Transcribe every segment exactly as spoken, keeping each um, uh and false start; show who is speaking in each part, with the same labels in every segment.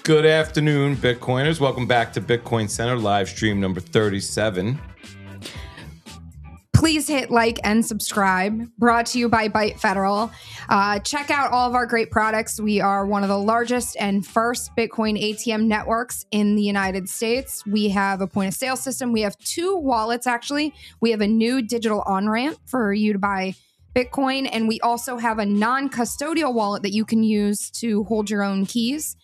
Speaker 1: Good afternoon, Bitcoiners. Welcome back to Bitcoin Center live stream number thirty-seven.
Speaker 2: Please hit like and subscribe. Brought to you by Byte Federal. Uh, check out all of our great products. We are one of the largest and first Bitcoin A T M networks in the United States. We have a point of sale system. We have two wallets, actually. We have a new digital on-ramp for you to buy Bitcoin. And we also have a non-custodial wallet that you can use to hold your own keys.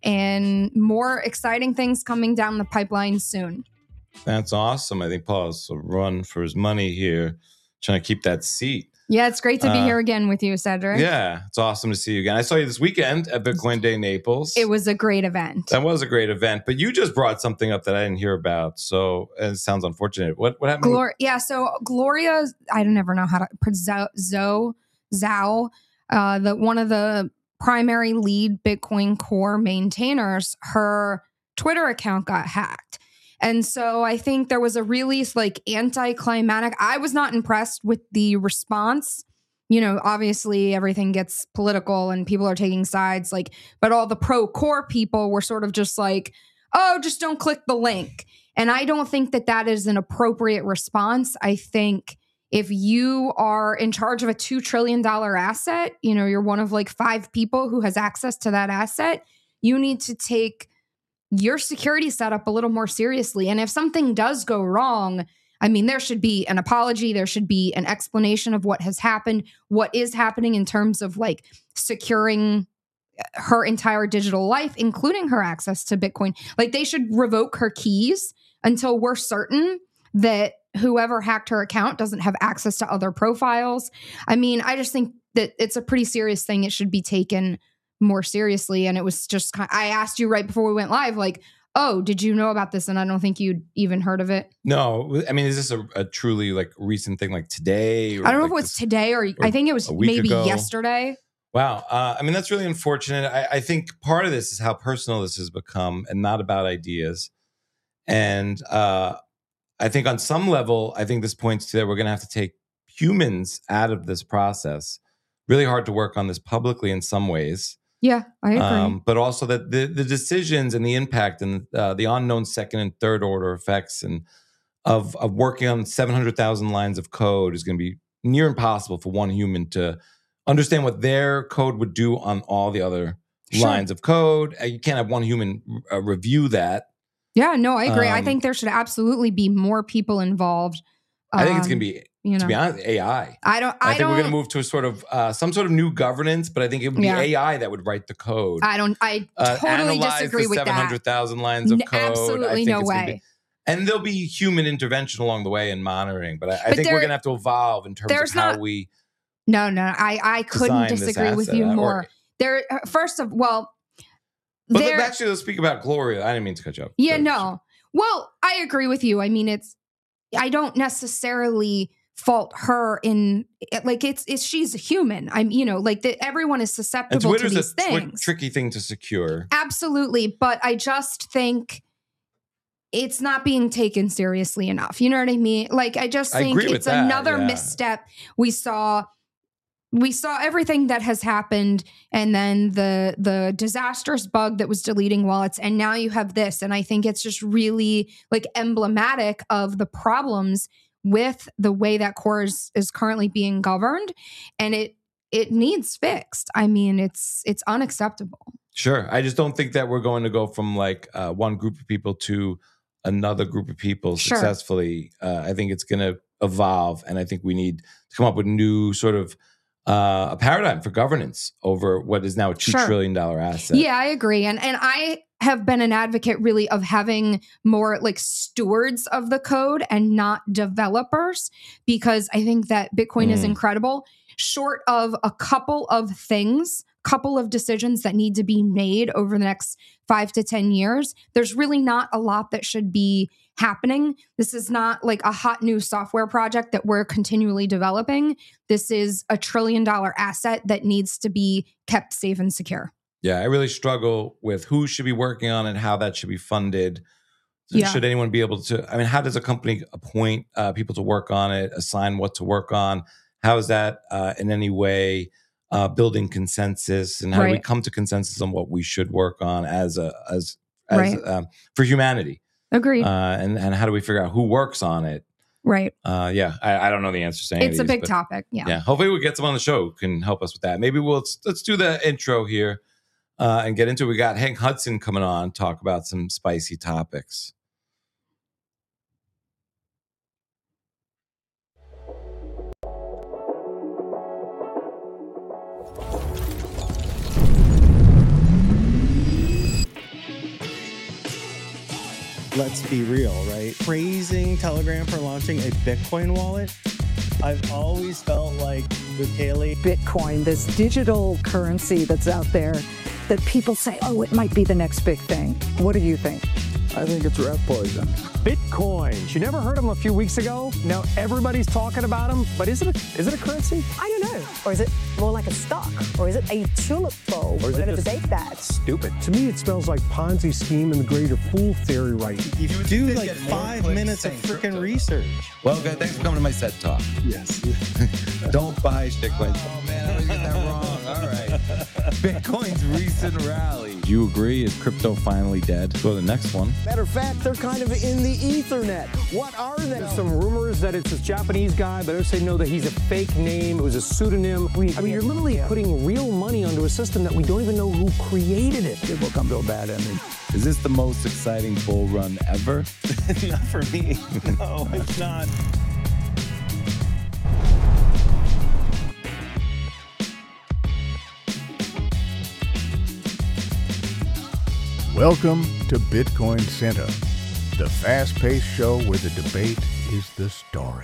Speaker 2: And more exciting things coming down the pipeline soon.
Speaker 1: That's awesome. I think Paul's a run for his money here, trying to keep that seat.
Speaker 2: Yeah, it's great to be
Speaker 1: uh,
Speaker 2: here again with you, Cedric.
Speaker 1: Yeah, it's awesome to see you again. I saw you this weekend at Bitcoin Day Naples.
Speaker 2: It was a great event.
Speaker 1: That was a great event, but you just brought something up that I didn't hear about, so it sounds unfortunate. What what happened?
Speaker 2: Glor- yeah, so Gloria, I don't ever know how to Zo Zo Zhao, uh, the one of the primary lead Bitcoin Core maintainers, her Twitter account got hacked. And so I think there was a really like anticlimactic. I was not impressed with the response. You know, obviously everything gets political and people are taking sides, like, but all the pro core people were sort of just like, oh, just don't click the link. And I don't think that that is an appropriate response. I think if you are in charge of a two trillion dollars asset, you know, you're one of like five people who has access to that asset, you need to take your security setup a little more seriously. And if something does go wrong, I mean, there should be an apology. There should be an explanation of what has happened, what is happening in terms of like securing her entire digital life, including her access to Bitcoin. Like they should revoke her keys until we're certain that whoever hacked her account doesn't have access to other profiles. I mean, I just think that it's a pretty serious thing. It should be taken more seriously. And it was just, I asked you right before we went live, like, oh, did you know about this? And I don't think you'd even heard of it.
Speaker 1: No, I mean, is this a, a truly like recent thing, like today? Or
Speaker 2: I don't know
Speaker 1: like
Speaker 2: if it was
Speaker 1: this,
Speaker 2: today or, or I think it was maybe
Speaker 1: ago?
Speaker 2: yesterday.
Speaker 1: Wow. Uh, I mean, that's really unfortunate. I, I think part of this is how personal this has become and not about ideas. And uh, I think on some level, I think this points to that we're going to have to take humans out of this process. Really hard to work on this publicly in some ways.
Speaker 2: Yeah, I agree.
Speaker 1: Um, but also that the, the decisions and the impact and uh, the unknown second and third order effects and of of working on seven hundred thousand lines of code is going to be near impossible for one human to understand what their code would do on all the other sure. lines of code. Uh, you can't have one human uh, review that.
Speaker 2: Yeah, no, I agree. Um, I think there should absolutely be more people involved.
Speaker 1: Um, I think it's going to be, you know, to be honest, A I.
Speaker 2: I don't.
Speaker 1: I,
Speaker 2: I
Speaker 1: think
Speaker 2: don't,
Speaker 1: we're going to move to a sort of uh, some sort of new governance, but I think it would be yeah. A I that would write the code.
Speaker 2: I don't. I totally
Speaker 1: uh,
Speaker 2: disagree with that.
Speaker 1: seven hundred thousand lines of
Speaker 2: N-
Speaker 1: code.
Speaker 2: Absolutely no way.
Speaker 1: Be, and there'll be human intervention along the way and monitoring, but I, I but think there, we're going to have to evolve in terms of how
Speaker 2: not,
Speaker 1: we.
Speaker 2: No, no, I I couldn't disagree with you more. Or, there, first of well,
Speaker 1: but
Speaker 2: there,
Speaker 1: actually, let's speak about Gloria. I didn't mean to cut you off.
Speaker 2: Yeah, no. Well, I agree with you. I mean, it's. I don't necessarily fault her in like it's it's she's a human. I'm you know like that everyone is susceptible to these
Speaker 1: a
Speaker 2: things.
Speaker 1: Tw- tricky thing to secure.
Speaker 2: Absolutely, but I just think it's not being taken seriously enough. You know what I mean? Like I just think
Speaker 1: I
Speaker 2: it's
Speaker 1: that,
Speaker 2: another
Speaker 1: yeah.
Speaker 2: misstep. We saw we saw everything that has happened, and then the the disastrous bug that was deleting wallets, and now you have this. And I think it's just really like emblematic of the problems with the way that Core is, is currently being governed, and it it needs fixed. I mean, it's it's unacceptable.
Speaker 1: Sure, I just don't think that we're going to go from like uh, one group of people to another group of people
Speaker 2: sure.
Speaker 1: successfully. Uh, I think it's going to evolve, and I think we need to come up with new sort of uh, a paradigm for governance over what is now a two
Speaker 2: sure.
Speaker 1: trillion dollar asset.
Speaker 2: Yeah, I agree, and and I have been an advocate really of having more like stewards of the code and not developers, because I think that Bitcoin mm. is incredible. Short of a couple of things, couple of decisions that need to be made over the next five to ten years, there's really not a lot that should be happening. This is not like a hot new software project that we're continually developing. This is a trillion dollar asset that needs to be kept safe and secure.
Speaker 1: Yeah, I really struggle with who should be working on it, how that should be funded.
Speaker 2: Yeah.
Speaker 1: Should anyone be able to, I mean, how does a company appoint uh, people to work on it, assign what to work on? How is that uh, in any way uh, building consensus, and how do we
Speaker 2: Right.
Speaker 1: come to consensus on what we should work on as a as as
Speaker 2: Right.
Speaker 1: um, for humanity,
Speaker 2: Agreed.
Speaker 1: uh, and and how do we figure out who works on it?
Speaker 2: Right.
Speaker 1: Uh, yeah, I, I don't know the answers to any
Speaker 2: It's
Speaker 1: of
Speaker 2: a
Speaker 1: these,
Speaker 2: big
Speaker 1: but
Speaker 2: topic. Yeah.
Speaker 1: yeah, hopefully we get someone on the show who can help us with that. Maybe we'll let's, let's do the intro here uh, and get into it. We got Hank Hudson coming on, talk about some spicy topics.
Speaker 3: Let's be real, right? Praising Telegram for launching a Bitcoin wallet. I've always felt like with Haley,
Speaker 4: Bitcoin, this digital currency that's out there that people say, oh, it might be the next big thing. What do you think?
Speaker 5: I think it's rat poison.
Speaker 6: Bitcoins. You never heard of them a few weeks ago? Now everybody's talking about them, but is it a, is it a currency?
Speaker 7: I don't know. Or is it more like a stock? Or is it a tulip bulb?
Speaker 6: Or is
Speaker 7: We're
Speaker 6: it
Speaker 7: going to
Speaker 6: just
Speaker 7: debate that.
Speaker 6: Stupid.
Speaker 8: To me, it smells like Ponzi scheme and the greater fool theory, right?
Speaker 3: if you do like five minutes of freaking research.
Speaker 1: Well, okay, thanks for coming to my set talk.
Speaker 3: Yes.
Speaker 1: Don't buy shitcoins. Oh man, I always get that wrong. All right. Bitcoin's recent rally. Do you agree? Is crypto finally dead? Go to the next one.
Speaker 5: Matter of fact, they're kind of in the Ethernet. What are they?
Speaker 6: There's some rumors that it's this Japanese guy, but others say no, that he's a fake name. It was a pseudonym. We, I mean, you're literally putting real money onto a system that we don't even know who created it.
Speaker 5: It will come to a bad ending.
Speaker 1: Is this the most exciting bull run ever?
Speaker 3: Not for me. No, it's not.
Speaker 9: Welcome to Bitcoin Center, the fast-paced show where the debate is the story.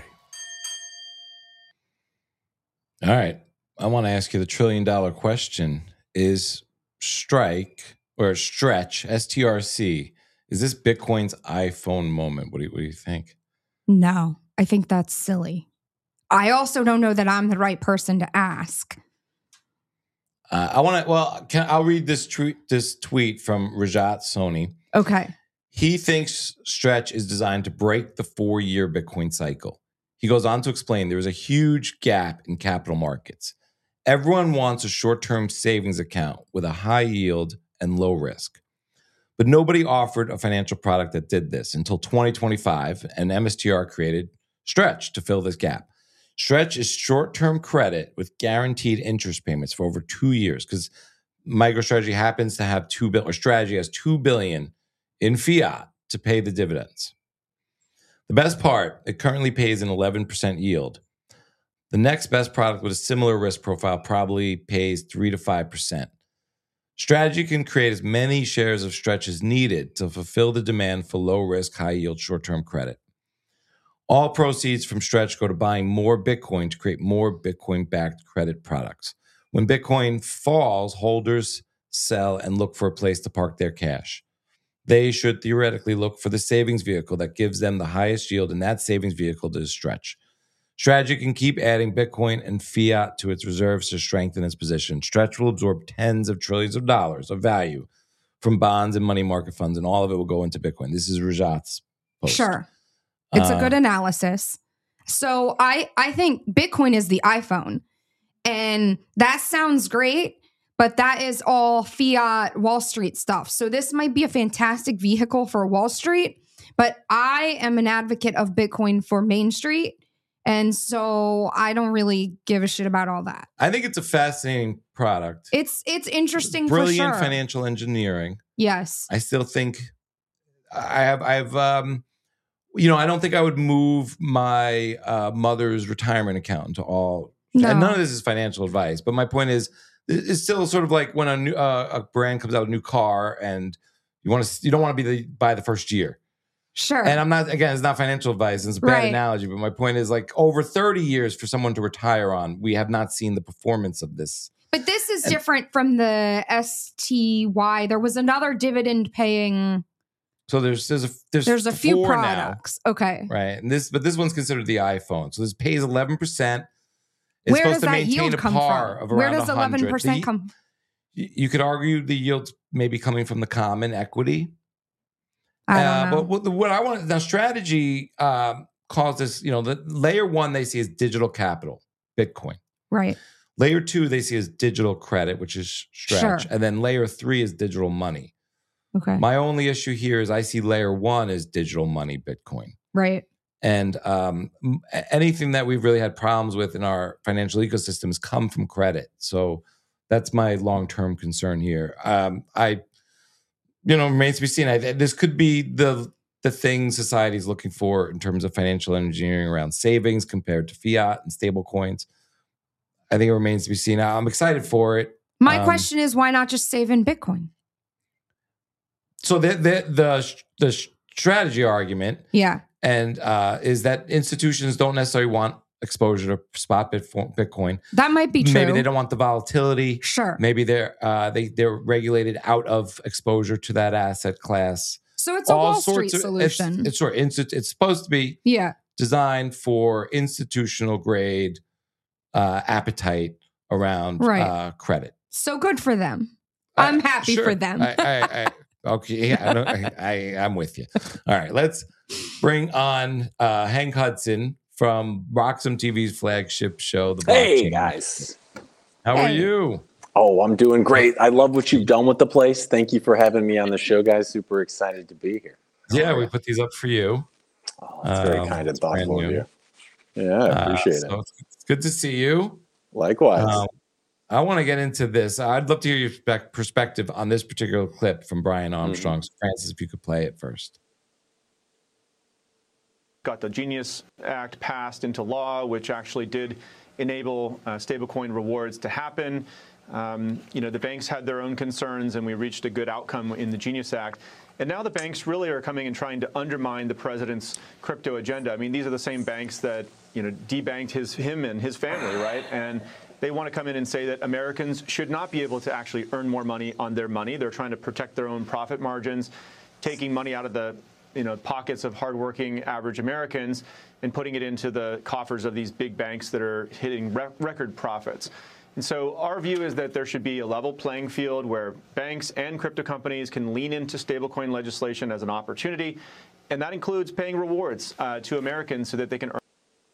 Speaker 1: All right. I want to ask you the trillion dollar question. Is Strike or Stretch, S T R C, is this Bitcoin's iPhone moment? What do you, what do you think?
Speaker 2: No, I think that's silly. I also don't know that I'm the right person to ask.
Speaker 1: Uh, I want to, well, can, I'll read this tweet, this tweet from Rajat Soni.
Speaker 2: Okay.
Speaker 1: He thinks Stretch is designed to break the four-year Bitcoin cycle. He goes on to explain there is a huge gap in capital markets. Everyone wants a short-term savings account with a high yield and low risk. But nobody offered a financial product that did this until twenty twenty-five, and M S T R created Stretch to fill this gap. Stretch is short-term credit with guaranteed interest payments for over two years because MicroStrategy happens to have two billion, or Strategy has two billion in fiat to pay the dividends. The best part, it currently pays an eleven percent yield. The next best product with a similar risk profile probably pays three to five percent. Strategy can create as many shares of Stretch as needed to fulfill the demand for low-risk, high-yield short-term credit. All proceeds from Stretch go to buying more Bitcoin to create more Bitcoin-backed credit products. When Bitcoin falls, holders sell and look for a place to park their cash. They should theoretically look for the savings vehicle that gives them the highest yield, and that savings vehicle is Stretch. Strategy can keep adding Bitcoin and fiat to its reserves to strengthen its position. Stretch will absorb tens of trillions of dollars of value from bonds and money market funds, and all of it will go into Bitcoin. This is Rajat's post.
Speaker 2: Sure. It's
Speaker 1: Uh,
Speaker 2: a good analysis. So I, I think Bitcoin is the iPhone. And that sounds great, but that is all fiat Wall Street stuff. So this might be a fantastic vehicle for Wall Street, but I am an advocate of Bitcoin for Main Street. And so I don't really give a shit about all that.
Speaker 1: I think it's a fascinating product.
Speaker 2: It's it's interesting
Speaker 1: Brilliant
Speaker 2: for sure.
Speaker 1: financial engineering.
Speaker 2: Yes.
Speaker 1: I still think I have I have um you know, I don't think I would move my uh, mother's retirement account into all.
Speaker 2: No.
Speaker 1: And none of this is financial advice, but my point is, it's still sort of like when a new uh, a brand comes out with a new car, and you want to you don't want to be the buy the first year.
Speaker 2: Sure.
Speaker 1: And I'm not, again, it's not financial advice. It's a bad
Speaker 2: Right.
Speaker 1: analogy, but my point is, like, over thirty years for someone to retire on, we have not seen the performance of this.
Speaker 2: But this is
Speaker 1: And-
Speaker 2: different from the S T Y. There was another dividend paying.
Speaker 1: So there's there's a there's,
Speaker 2: There's a few
Speaker 1: four now,
Speaker 2: products. Okay.
Speaker 1: right? And this, but this one's considered the iPhone. So this pays eleven percent. It's
Speaker 2: Where
Speaker 1: supposed
Speaker 2: does
Speaker 1: to
Speaker 2: that
Speaker 1: maintain
Speaker 2: yield
Speaker 1: a
Speaker 2: come
Speaker 1: par
Speaker 2: from?
Speaker 1: of
Speaker 2: Where
Speaker 1: around
Speaker 2: does
Speaker 1: one hundred.
Speaker 2: eleven percent
Speaker 1: The-
Speaker 2: come?
Speaker 1: You you could argue the yields maybe coming from the common equity.
Speaker 2: I don't
Speaker 1: Uh,
Speaker 2: know.
Speaker 1: But what, the- what I want now, strategy um, calls this, you know, the layer one they see is digital capital, Bitcoin.
Speaker 2: Right.
Speaker 1: Layer two, they see as digital credit, which is Stretch.
Speaker 2: Sure.
Speaker 1: And then layer three is digital money.
Speaker 2: Okay.
Speaker 1: My only issue here is I see layer one as digital money, Bitcoin.
Speaker 2: Right.
Speaker 1: And um, anything that we've really had problems with in our financial ecosystems come from credit. So that's my long-term concern here. Um, I, you know, remains to be seen. I, this could be the the thing society is looking for in terms of financial engineering around savings compared to fiat and stable coins. I think it remains to be seen. I'm excited for it.
Speaker 2: My
Speaker 1: um,
Speaker 2: question is, why not just save in Bitcoin?
Speaker 1: So the the the, the strategy argument,
Speaker 2: Yeah,
Speaker 1: and uh, is that institutions don't necessarily want exposure to spot Bitcoin.
Speaker 2: that might be true.
Speaker 1: Maybe they don't want the volatility.
Speaker 2: Sure.
Speaker 1: Maybe they're uh, they they're regulated out of exposure to that asset class.
Speaker 2: So it's a
Speaker 1: All
Speaker 2: Wall Street
Speaker 1: sorts of-
Speaker 2: solution.
Speaker 1: It's, it's sort it's, it's supposed to be
Speaker 2: yeah.
Speaker 1: designed for institutional grade uh, appetite around
Speaker 2: Right.
Speaker 1: uh, credit.
Speaker 2: So good for them. I'm
Speaker 1: Uh,
Speaker 2: happy
Speaker 1: sure.
Speaker 2: for them.
Speaker 1: I, I, I, okay, I, don't, I, I, I'm with you. All right, let's bring on uh, Hank Hudson from Roxham T V's flagship show, The Blockchain.
Speaker 10: Hey, guys.
Speaker 1: How are
Speaker 2: Hey.
Speaker 1: you?
Speaker 10: Oh, I'm doing great. I love what you've done with the place. Thank you for having me on the show, guys. Super excited to be here.
Speaker 1: Yeah, we put these up for you.
Speaker 10: Oh, that's very
Speaker 1: Um,
Speaker 10: kind and
Speaker 1: it's brand
Speaker 10: thoughtful of
Speaker 1: new.
Speaker 10: you. Yeah, I appreciate
Speaker 1: Uh, so
Speaker 10: it.
Speaker 1: It's good to see you.
Speaker 10: Likewise.
Speaker 1: Um, I want to get into this. I'd love to hear your spec- perspective on this particular clip from Brian Armstrong. So Francis, if you could play it first.
Speaker 11: Got the Genius Act passed into law, which actually did enable uh, stablecoin rewards to happen. Um, you know, the banks had their own concerns, and we reached a good outcome in the Genius Act. And now the banks really are coming and trying to undermine the president's crypto agenda. I mean, these are the same banks that, you know, debanked his him and his family, right? And they want to come in and say that Americans should not be able to actually earn more money on their money. They're trying to protect their own profit margins, taking money out of the you know, pockets of hardworking average Americans and putting it into the coffers of these big banks that are hitting re- record profits. And so our view is that there should be a level playing field where banks and crypto companies can lean into stablecoin legislation as an opportunity, and that includes paying rewards uh, to Americans so that they can earn.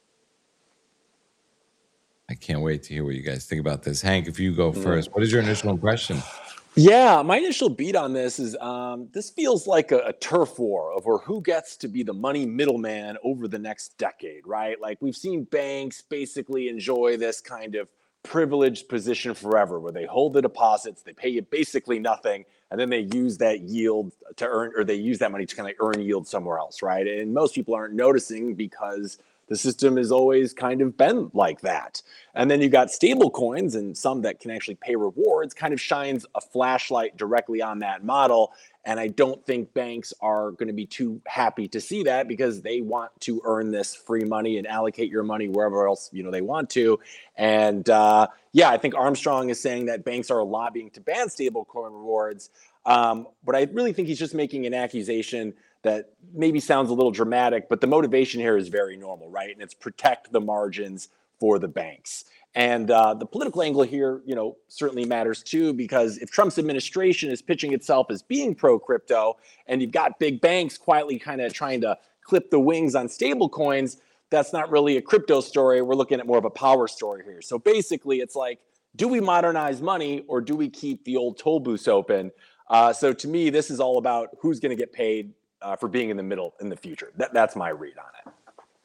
Speaker 1: I can't wait to hear what you guys think about this. Hank, if you go first, what is your initial impression?
Speaker 10: Yeah, my initial beat on this is um, this feels like a, a turf war over who gets to be the money middleman over the next decade, right? Like we've seen banks basically enjoy this kind of privileged position forever where they hold the deposits, they pay you basically nothing, and then they use that yield to earn, or they use that money to kind of earn yield somewhere else, right? And most people aren't noticing because the system has always kind of been like that. And then you got stable coins and some that can actually pay rewards, kind of shines a flashlight directly on that model. And I don't think banks are going to be too happy to see that because they want to earn this free money and allocate your money wherever else, you know, they want to. And uh, yeah, I think Armstrong is saying that banks are lobbying to ban stable coin rewards. Um, but I really think he's just making an accusation that maybe sounds a little dramatic, but the motivation here is very normal, right? And it's protect the margins for the banks. And uh, the political angle here, you know, certainly matters too, because if Trump's administration is pitching itself as being pro-crypto, and you've got big banks quietly kind of trying to clip the wings on stable coins, that's not really a crypto story. We're looking at more of a power story here. So basically, it's like, do we modernize money or do we keep the old toll booths open? Uh, so to me, this is all about who's going to get paid Uh, for being in the middle in the future. That, that's my read on it.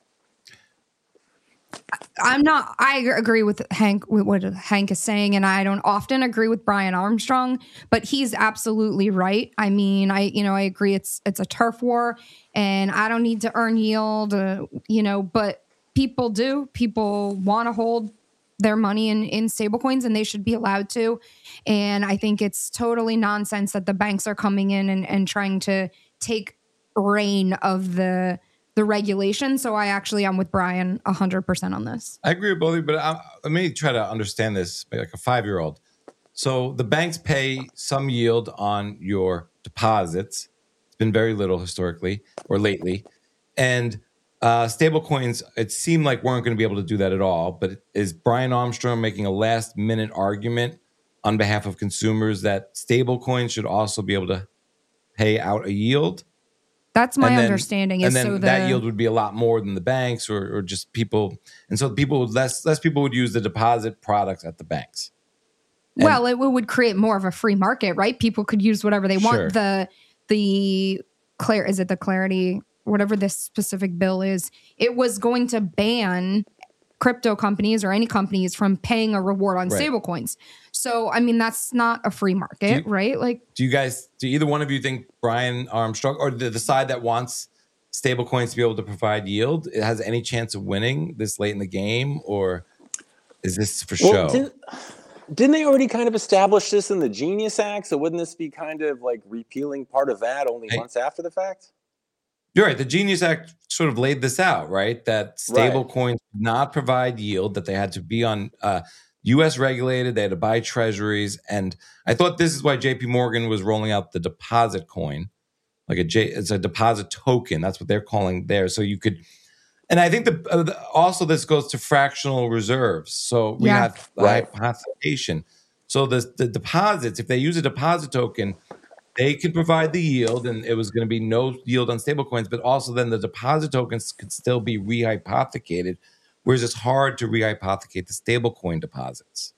Speaker 2: I'm not, I agree with Hank, with what Hank is saying, and I don't often agree with Brian Armstrong, but he's absolutely right. I mean, I, you know, I agree it's, it's a turf war and I don't need to earn yield, uh, you know, but people do, people want to hold their money in, in stable coins and they should be allowed to. And I think it's totally nonsense that the banks are coming in and, and trying to take reign of the the regulation. So I actually am with Brian one hundred percent on this.
Speaker 1: I agree with both of you, but I, let me try to understand this like a five-year-old. So the banks pay some yield on your deposits. It's been very little historically or lately. And uh, stable coins, it seemed like weren't going to be able to do that at all. But is Brian Armstrong making a last-minute argument on behalf of consumers that stable coins should also be able to pay out a yield?
Speaker 2: That's my
Speaker 1: and then,
Speaker 2: understanding.
Speaker 1: And
Speaker 2: is
Speaker 1: then
Speaker 2: so the,
Speaker 1: that yield would be a lot more than the banks, or, or just people. And so people would less less people would use the deposit products at the banks. And,
Speaker 2: well, it would create more of a free market, right? People could use whatever they want.
Speaker 1: Sure.
Speaker 2: The the Clar is it the Clarity, whatever this specific bill is, it was going to ban crypto companies or any companies from paying a reward on
Speaker 1: Right.
Speaker 2: stable coins. So, I mean, that's not a free market,
Speaker 1: you-
Speaker 2: right? Like,
Speaker 1: do you guys, do either one of you think Brian Armstrong, or the, the side that wants stable coins to be able to provide yield, it has any chance of winning this late in the game, or is this for
Speaker 10: Well,
Speaker 1: show?
Speaker 10: didn't, didn't they already kind of establish this in the Genius Act? So wouldn't this be kind of like repealing part of that only
Speaker 1: Hey.
Speaker 10: months after the fact?
Speaker 1: You're right. The Genius Act sort of laid this out, right? That stable
Speaker 10: Right.
Speaker 1: coins did not provide yield, that they had to be on uh, U S regulated, they had to buy treasuries. And I thought this is why J P Morgan was rolling out the deposit coin, like a J, it's a deposit token. That's what they're calling there. So you could, and I think the, uh, the also this goes to fractional reserves. So we
Speaker 2: Yeah.
Speaker 1: have
Speaker 10: Right.
Speaker 1: hypothecation. So the, the deposits, if they use a deposit token, they can provide the yield, and it was going to be no yield on stablecoins, but also then the deposit tokens could still be rehypothecated, whereas it's hard to rehypothecate the stablecoin deposits.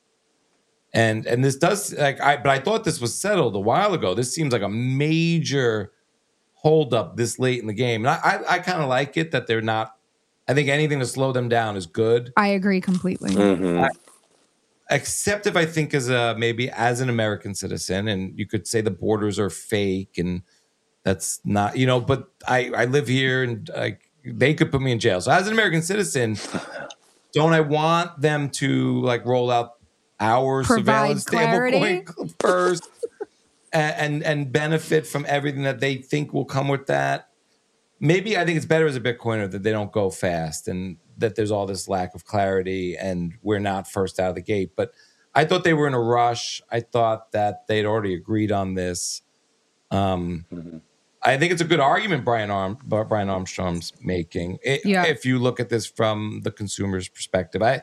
Speaker 1: And and this does like I, but I thought this was settled a while ago. This seems like a major holdup this late in the game, and I I, I kind of like it that they're not. I think anything to slow them down is good.
Speaker 2: I agree completely.
Speaker 10: Mm-hmm.
Speaker 1: I- Except if I think as a maybe as an American citizen, and you could say the borders are fake, and that's not, you know, but I, I live here, and like they could put me in jail. So as an American citizen, don't I want them to like roll out our
Speaker 2: Provide
Speaker 1: surveillance
Speaker 2: clarity.
Speaker 1: stablecoin first, and, and and benefit from everything that they think will come with that? Maybe I think it's better as a Bitcoiner that they don't go fast, and that there's all this lack of clarity, and we're not first out of the gate. But I thought they were in a rush. I thought that they'd already agreed on this. Um,
Speaker 10: Mm-hmm.
Speaker 1: I think it's a good argument Brian Arm Brian Armstrong's making. It,
Speaker 2: Yeah.
Speaker 1: If you look at this from the consumer's perspective, I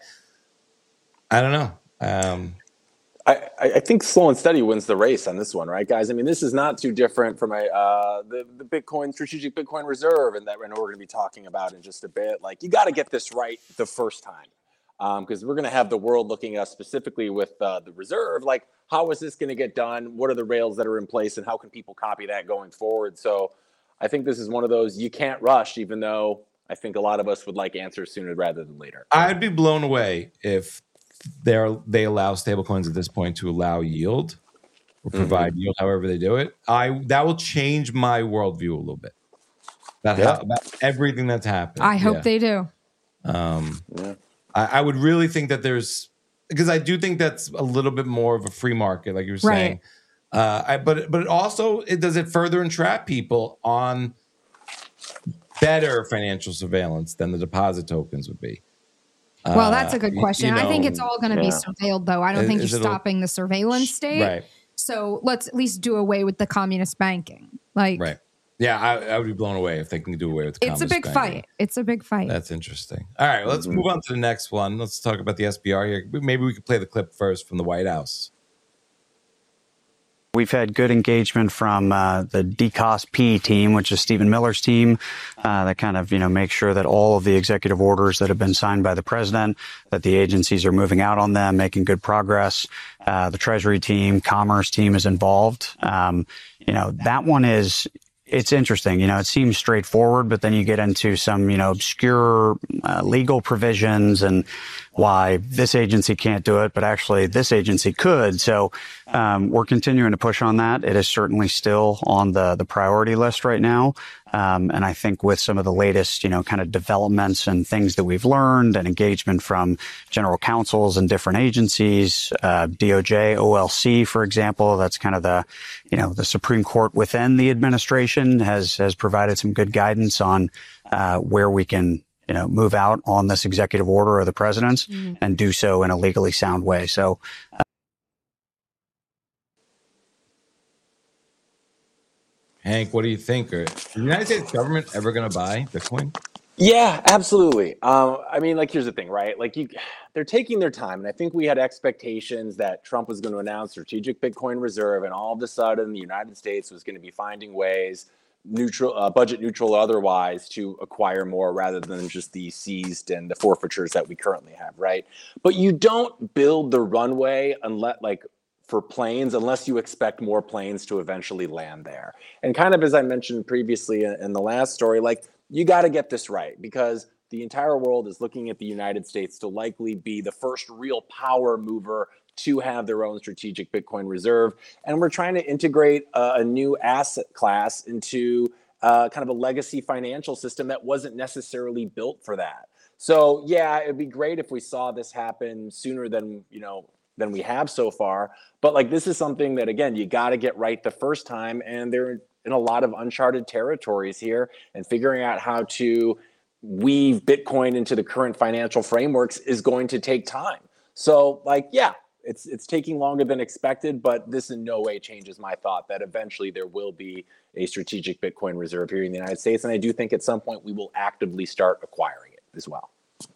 Speaker 1: I don't know. Um,
Speaker 10: I, I think slow and steady wins the race on this one, right, guys? I mean, this is not too different from a uh, the the Bitcoin strategic Bitcoin reserve, and that I know we're going to be talking about in just a bit. Like, you got to get this right the first time, because um, we're going to have the world looking at us specifically with uh, the reserve. Like, how is this going to get done? What are the rails that are in place, and how can people copy that going forward? So, I think this is one of those you can't rush, even though I think a lot of us would like answers sooner rather than later.
Speaker 1: I'd be blown away if they're they allow stablecoins at this point to allow yield or provide
Speaker 10: Mm-hmm.
Speaker 1: yield, however they do it. I that will change my worldview a little bit about,
Speaker 10: Yeah.
Speaker 1: how, about everything that's happened.
Speaker 2: I hope
Speaker 1: Yeah.
Speaker 2: they do.
Speaker 1: Um,
Speaker 10: Yeah.
Speaker 1: I, I would really think that there's because I do think that's a little bit more of a free market, like you were
Speaker 2: Right.
Speaker 1: saying. Uh, I, but but it also it does it further entrap people on better financial surveillance than the deposit tokens would be.
Speaker 2: Well, that's a
Speaker 1: Uh,
Speaker 2: good
Speaker 1: y-
Speaker 2: question.
Speaker 1: you
Speaker 2: I think
Speaker 1: know,
Speaker 2: it's all going to be
Speaker 10: yeah.
Speaker 2: surveilled, though. I don't
Speaker 1: Is-
Speaker 2: think
Speaker 1: is
Speaker 2: you're
Speaker 1: it a-
Speaker 2: stopping the surveillance state.
Speaker 1: right,
Speaker 2: So let's at least do away with the communist banking. Like,
Speaker 1: right. Yeah, I, I would be blown away if they can do away with.
Speaker 2: it's a
Speaker 1: communist
Speaker 2: big
Speaker 1: banking.
Speaker 2: fight. It's a big fight.
Speaker 1: That's interesting. All right, let's move on to the next one. Let's talk about the S B R here. Maybe we could play the clip first from the White House.
Speaker 12: We've had good engagement from uh, the D C O S P team, which is Stephen Miller's team, uh, that kind of, you know, make sure that all of the executive orders that have been signed by the president, that the agencies are moving out on them, making good progress. Uh, the Treasury team, Commerce team is involved. Um, you know, that one is, it's interesting. You know, it seems straightforward, but then you get into some, you know, obscure uh, legal provisions and why this agency can't do it, but actually this agency could. So um, we're continuing to push on that. It is certainly still on the the priority list right now. Um, and I think with some of the latest, you know, kind of developments and things that we've learned and engagement from general counsels and different agencies, uh, D O J, O L C, for example, that's kind of the, you know, the Supreme Court within the administration has, has provided some good guidance on, uh, where we can, you know, move out on this executive order of the president's mm-hmm. and do so in a legally sound way. So, uh,
Speaker 1: Hank, what do you think? Are the United States government ever going to buy Bitcoin?
Speaker 10: Yeah, absolutely. Um, I mean, like, here's the thing, right? Like, you, they're taking their time, and I think we had expectations that Trump was going to announce strategic Bitcoin reserve, and all of a sudden, the United States was going to be finding ways, neutral, uh, budget neutral or otherwise, to acquire more rather than just the seized and the forfeitures that we currently have, right? But you don't build the runway unless, like, for planes unless you expect more planes to eventually land there. And kind of as I mentioned previously in the last story, like, you got to get this right, because the entire world is looking at the United States to likely be the first real power mover to have their own strategic Bitcoin reserve. And we're trying to integrate a, a new asset class into uh, kind of a legacy financial system that wasn't necessarily built for that. So yeah, it'd be great if we saw this happen sooner than, you know, than we have so far. But like, this is something that, again, you got to get right the first time. And they're in a lot of uncharted territories here, and figuring out how to weave Bitcoin into the current financial frameworks is going to take time. So like, yeah, it's it's taking longer than expected, but this in no way changes my thought that eventually there will be a strategic Bitcoin reserve here in the United States. And I do think at some point we will actively start acquiring it as well.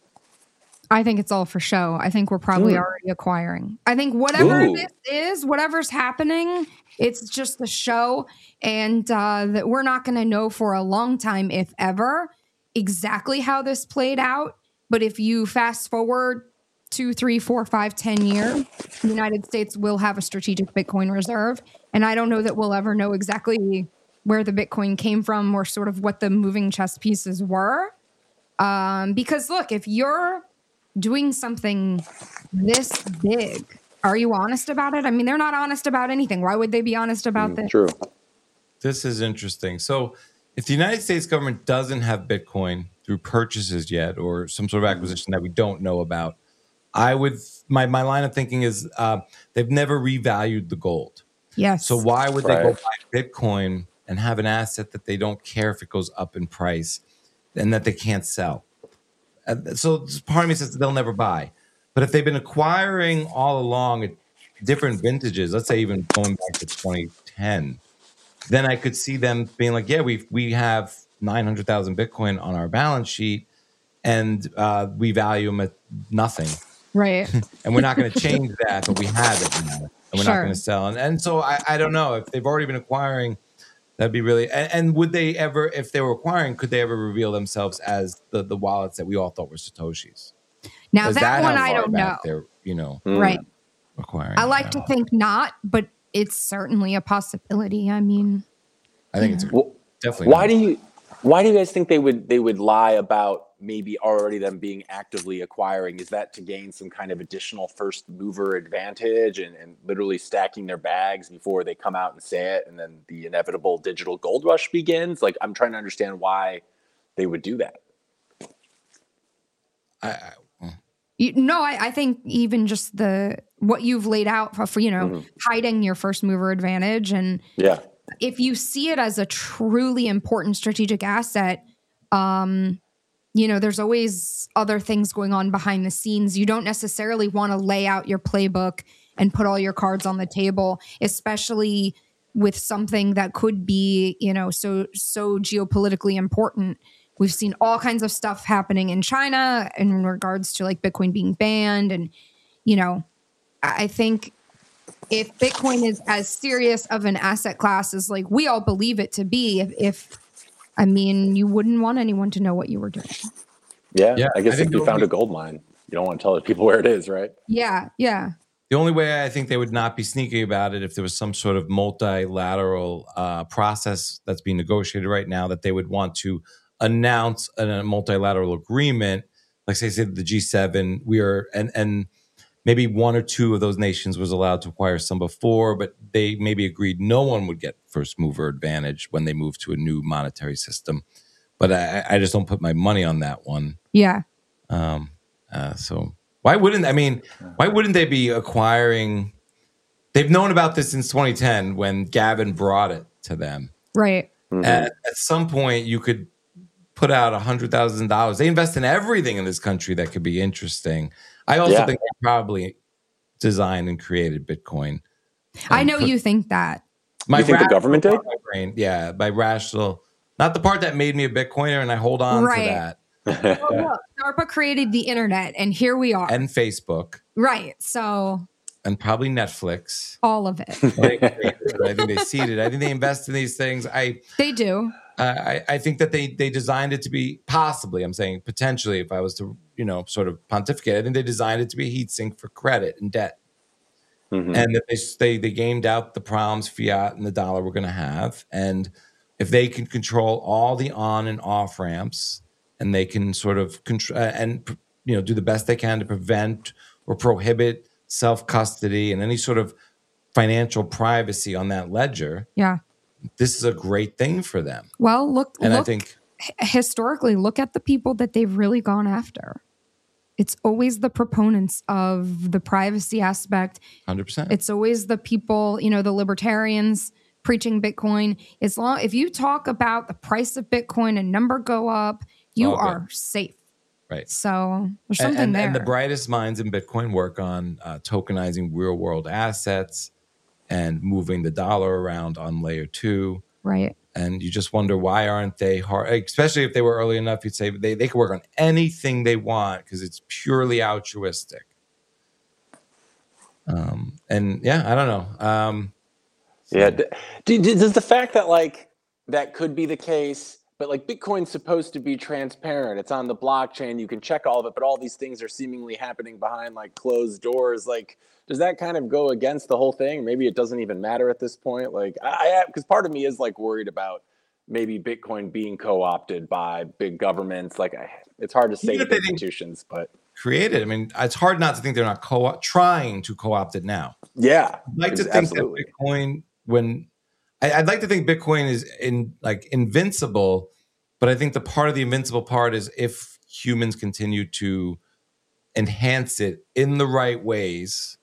Speaker 2: I think it's all for show. I think we're probably mm. already acquiring. I think whatever Ooh. this is, whatever's happening, it's just a show. And uh, that we're not going to know for a long time, if ever, exactly how this played out. But if you fast forward two, three, four, five, ten years, the United States will have a strategic Bitcoin reserve. And I don't know that we'll ever know exactly where the Bitcoin came from or sort of what the moving chess pieces were. Um, because look, if you're doing something this big, are you honest about it? I mean, they're not honest about anything. Why would they be honest about mm, this?
Speaker 10: True.
Speaker 1: This is interesting. So if the United States government doesn't have Bitcoin through purchases yet, or some sort of acquisition that we don't know about, I would, my, my line of thinking is uh, they've never revalued the gold.
Speaker 2: Yes.
Speaker 1: So why would
Speaker 10: right.
Speaker 1: they go buy Bitcoin and have an asset that they don't care if it goes up in price and that they can't sell? Uh, so part of me says they'll never buy. But if they've been acquiring all along at different vintages, let's say even going back to twenty ten, then I could see them being like, yeah, we we have nine hundred thousand Bitcoin on our balance sheet, and uh, we value them at nothing.
Speaker 2: Right.
Speaker 1: And we're not going to change that, but we have it now, and we're sure. not going to sell. And, and so I, I don't know if they've already been acquiring. That'd be really, and, and would they ever, if they were acquiring, could they ever reveal themselves as the, the wallets that we all thought were Satoshis?
Speaker 2: Now that, that one I don't know.
Speaker 1: They're, you know,
Speaker 2: right.
Speaker 1: acquiring.
Speaker 2: I like to think not, but it's certainly a possibility. I mean,
Speaker 1: I think yeah. it's
Speaker 10: well,
Speaker 1: definitely.
Speaker 10: Why not. do you, why do you guys think they would they would lie about maybe already them being actively acquiring? Is that to gain some kind of additional first mover advantage and, and literally stacking their bags before they come out and say it, and then the inevitable digital gold rush begins? Like, I'm trying to understand why they would do that.
Speaker 1: I, I
Speaker 2: you, no, I, I think even just the what you've laid out for, for you know, mm-hmm. hiding your first mover advantage, and
Speaker 10: yeah,
Speaker 2: if you see it as a truly important strategic asset, um, you know, there's always other things going on behind the scenes. You don't necessarily want to lay out your playbook and put all your cards on the table, especially with something that could be, you know, so, so geopolitically important. We've seen all kinds of stuff happening in China in regards to like Bitcoin being banned. And, you know, I think if Bitcoin is as serious of an asset class as like we all believe it to be, if, if I mean, you wouldn't want anyone to know what you were doing.
Speaker 10: Yeah, yeah I guess I if you found a gold mine, you don't want to tell other people where it is, right?
Speaker 2: Yeah, yeah.
Speaker 1: The only way I think they would not be sneaky about it if there was some sort of multilateral uh, process that's being negotiated right now that they would want to announce a, a multilateral agreement, like say, say the G seven. We are and and maybe one or two of those nations was allowed to acquire some before, but they maybe agreed no one would get first mover advantage when they move to a new monetary system. But I, I just don't put my money on that one.
Speaker 2: Yeah.
Speaker 1: Um. Uh, so why wouldn't I mean? Why wouldn't they be acquiring? They've known about this since twenty ten when Gavin brought it to them.
Speaker 2: Right.
Speaker 10: Mm-hmm.
Speaker 1: At, at some point, you could put out a hundred thousand dollars. They invest in everything in this country that could be interesting. I also
Speaker 10: yeah.
Speaker 1: think they probably designed and created Bitcoin.
Speaker 2: I know put, you think that.
Speaker 10: My you think the government did?
Speaker 1: My brain, yeah, by rational, not the part that made me a Bitcoiner, and I hold on
Speaker 2: right.
Speaker 1: to that.
Speaker 2: Well, look, DARPA created the internet, and here we are.
Speaker 1: And Facebook.
Speaker 2: Right. So
Speaker 1: and probably Netflix.
Speaker 2: All of it.
Speaker 1: I think they seeded. I think they invest in these things. I
Speaker 2: They do.
Speaker 1: Uh, I, I think that they they designed it to be possibly, I'm saying potentially, if I was to, you know, sort of pontificate, I think they designed it to be a heat sink for credit and debt. Mm-hmm. And that they, they they gamed out the problems fiat and the dollar were going to have. And if they can control all the on and off ramps, and they can sort of control uh, and, you know, do the best they can to prevent or prohibit self-custody and any sort of financial privacy on that ledger.
Speaker 2: Yeah.
Speaker 1: This is a great thing for them.
Speaker 2: Well, look,
Speaker 1: and
Speaker 2: look,
Speaker 1: I think
Speaker 2: historically, look at the people that they've really gone after. It's always the proponents of the privacy aspect.
Speaker 1: one hundred percent.
Speaker 2: It's always the people, you know, the libertarians preaching Bitcoin. As long if you talk about the price of Bitcoin and number go up, you
Speaker 1: oh,
Speaker 2: are safe.
Speaker 1: Right.
Speaker 2: So there's something
Speaker 1: and, and,
Speaker 2: there.
Speaker 1: And the brightest minds in Bitcoin work on uh, tokenizing real world assets and moving the dollar around on layer two.
Speaker 2: Right.
Speaker 1: And you just wonder, why aren't they hard, especially if they were early enough, you'd say they, they could work on anything they want because it's purely altruistic. Um, and yeah, I don't know. Um,
Speaker 10: so. Yeah. Do, do, does the fact that like that could be the case, but like Bitcoin's supposed to be transparent. It's on the blockchain. You can check all of it, but all these things are seemingly happening behind like closed doors. Like, does that kind of go against the whole thing? Maybe it doesn't even matter at this point. Like, I, because part of me is like worried about maybe Bitcoin being co-opted by big governments. Like, I, it's hard to say with institutions, but
Speaker 1: created. I mean, it's hard not to think they're not co trying to co-opt it now.
Speaker 10: Yeah,
Speaker 1: I'd like to think absolutely. that Bitcoin, when I, I'd like to think Bitcoin is in like invincible, but I think the part of the invincible part is if humans continue to enhance it in the right ways.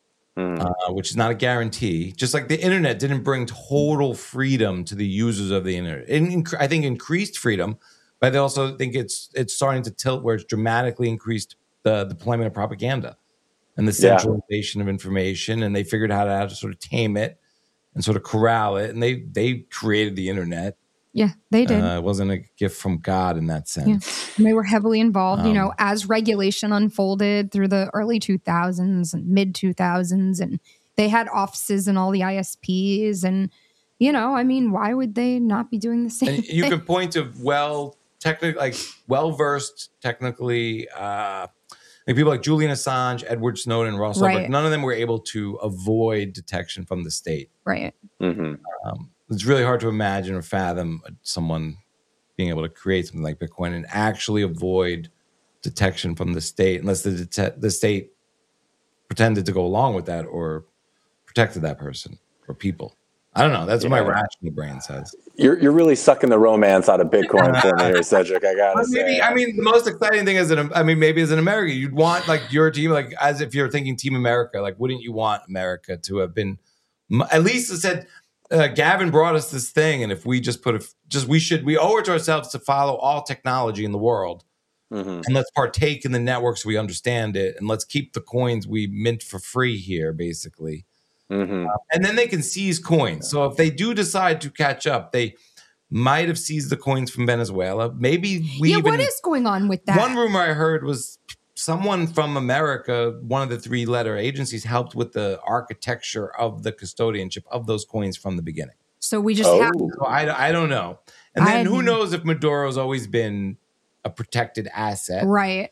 Speaker 1: Mm. Uh, which is not a guarantee. Just like the internet didn't bring total freedom to the users of the internet. It inc- I think increased freedom, but I also think it's it's starting to tilt where it's dramatically increased the deployment of propaganda and the centralization yeah. of information. And they figured out how to sort of tame it and sort of corral it. And they they created the internet.
Speaker 2: Yeah, they did.
Speaker 1: Uh, it wasn't a gift from God in that sense.
Speaker 2: Yeah. And they were heavily involved, um, you know, as regulation unfolded through the early two thousands and mid two thousands. And they had offices in all the I S Ps. And, you know, I mean, why would they not be doing the same
Speaker 1: and
Speaker 2: thing?
Speaker 1: You can point to well, technically, like well-versed, technically, uh, like people like Julian Assange, Edward Snowden, Ross
Speaker 2: right.
Speaker 1: Ulbricht. None of them were able to avoid detection from the state.
Speaker 2: Right.
Speaker 10: Mm-hmm.
Speaker 1: Um, it's really hard to imagine or fathom someone being able to create something like Bitcoin and actually avoid detection from the state, unless the det- the state pretended to go along with that or protected that person or people. I don't know. That's yeah. what my rational brain says.
Speaker 10: You're you're really sucking the romance out of Bitcoin for me here, Cedric. I gotta
Speaker 1: maybe,
Speaker 10: say.
Speaker 1: I mean, the most exciting thing is that I mean, maybe as an American, you'd want like your team, like as if you're thinking Team America, like wouldn't you want America to have been at least said? Uh, Gavin brought us this thing, and if we just put a just we should we owe it to ourselves to follow all technology in the world, mm-hmm. and let's partake in the network so we understand it, and let's keep the coins we mint for free here, basically.
Speaker 10: Mm-hmm.
Speaker 1: Uh, and then they can seize coins. So if they do decide to catch up, they might have seized the coins from Venezuela. Maybe we
Speaker 2: yeah.
Speaker 1: even,
Speaker 2: what is going on with that?
Speaker 1: One rumor I heard was someone from America, one of the three letter agencies, helped with the architecture of the custodianship of those coins from the beginning.
Speaker 2: So we just
Speaker 10: oh.
Speaker 2: have.
Speaker 1: So I, I don't know. And then
Speaker 2: I,
Speaker 1: who knows if Maduro's always been a protected asset.
Speaker 2: Right.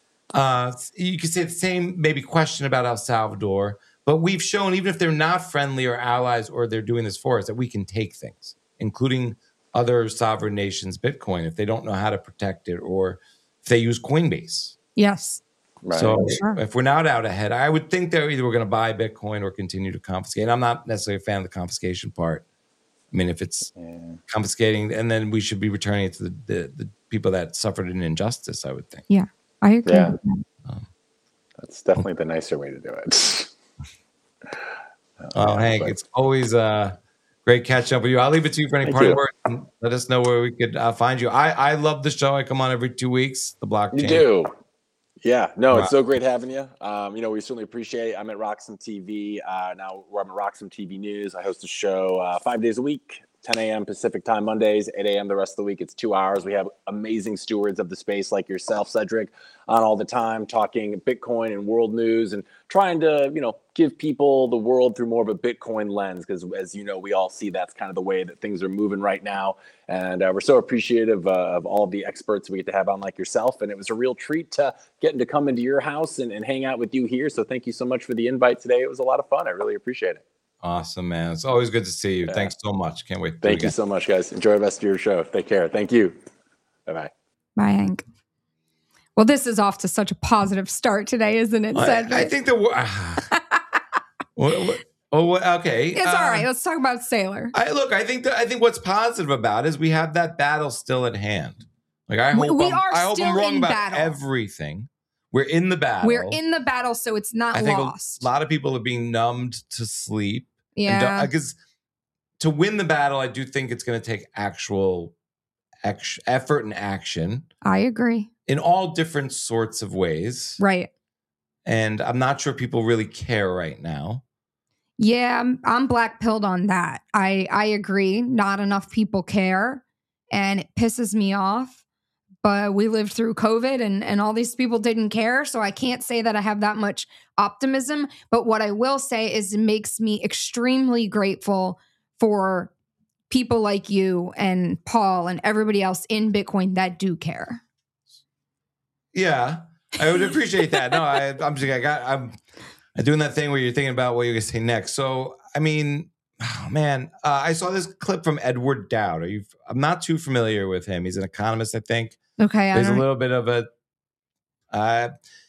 Speaker 1: Uh, you could say the same maybe question about El Salvador, but we've shown even if they're not friendly or allies or they're doing this for us, that we can take things, including other sovereign nations' Bitcoin, if they don't know how to protect it or if they use Coinbase.
Speaker 2: Yes.
Speaker 10: Right.
Speaker 1: So
Speaker 2: sure.
Speaker 1: if we're not out ahead, I would think they're either we're going to buy Bitcoin or continue to confiscate. I'm not necessarily a fan of the confiscation part. I mean, if it's yeah. confiscating, and then we should be returning it to the, the, the people that suffered an injustice, I would think.
Speaker 2: Yeah, I agree.
Speaker 10: Yeah.
Speaker 2: With that.
Speaker 1: Um,
Speaker 10: That's definitely the nicer way to do it.
Speaker 1: oh, Hank, but... it's always uh, great catching up with you. I'll leave it to you for any parting words. Let us know where we could uh, find you. I, I love the show. I come on every two weeks, the blockchain.
Speaker 10: You do. Yeah, no, it's so great having you. Um, you know, we certainly appreciate it. I'm at Roxham T V. Uh, now I'm at Roxham T V News. I host a show uh, five days a week, ten a.m. Pacific time Mondays, eight a.m. the rest of the week. It's two hours. We have amazing stewards of the space like yourself, Cedric, on all the time, talking Bitcoin and world news and trying to, you know, give people the world through more of a Bitcoin lens. Because as you know, we all see that's kind of the way that things are moving right now. And uh, we're so appreciative uh, of all of the experts we get to have on like yourself. And it was a real treat to getting to come into your house and, and hang out with you here. So thank you so much for the invite today. It was a lot of fun. I really appreciate it.
Speaker 1: Awesome, man. It's always good to see you. Yeah. Thanks so much. Can't wait.
Speaker 10: Thank you so much, guys. Enjoy the rest of your show. Take care. Thank you. Bye-bye.
Speaker 2: Bye, Hank. Well, this is off to such a positive start today, isn't it, Cedric?
Speaker 1: I, I think that... well, well, okay.
Speaker 2: It's um, all right. Let's talk about Saylor.
Speaker 1: I, look, I think that I think what's positive about it is we have that battle still at hand. Like I hope,
Speaker 2: we
Speaker 1: I'm,
Speaker 2: are
Speaker 1: I hope
Speaker 2: still
Speaker 1: I'm wrong
Speaker 2: in
Speaker 1: about
Speaker 2: battle.
Speaker 1: everything. We're in the battle.
Speaker 2: We're in the battle, so it's not
Speaker 1: I think
Speaker 2: lost.
Speaker 1: A lot of people are being numbed to sleep.
Speaker 2: Yeah.
Speaker 1: Because to win the battle, I do think it's going to take actual ex- effort and action.
Speaker 2: I agree.
Speaker 1: In all different sorts of ways.
Speaker 2: Right.
Speaker 1: And I'm not sure people really care right now.
Speaker 2: Yeah, I'm, I'm black-pilled on that. I, I agree. Not enough people care. And it pisses me off. But we lived through COVID and, and all these people didn't care. So I can't say that I have that much optimism. But what I will say is it makes me extremely grateful for people like you and Paul and everybody else in Bitcoin that do care.
Speaker 1: Yeah, I would appreciate that. No, I, I'm just, I got, I'm, I'm doing that thing where you're thinking about what you're going to say next. So, I mean, oh, man, uh, I saw this clip from Edward Dowd. Are you, I'm not too familiar with him. He's an economist, I think.
Speaker 2: Okay.
Speaker 1: There's a little bit of a, uh,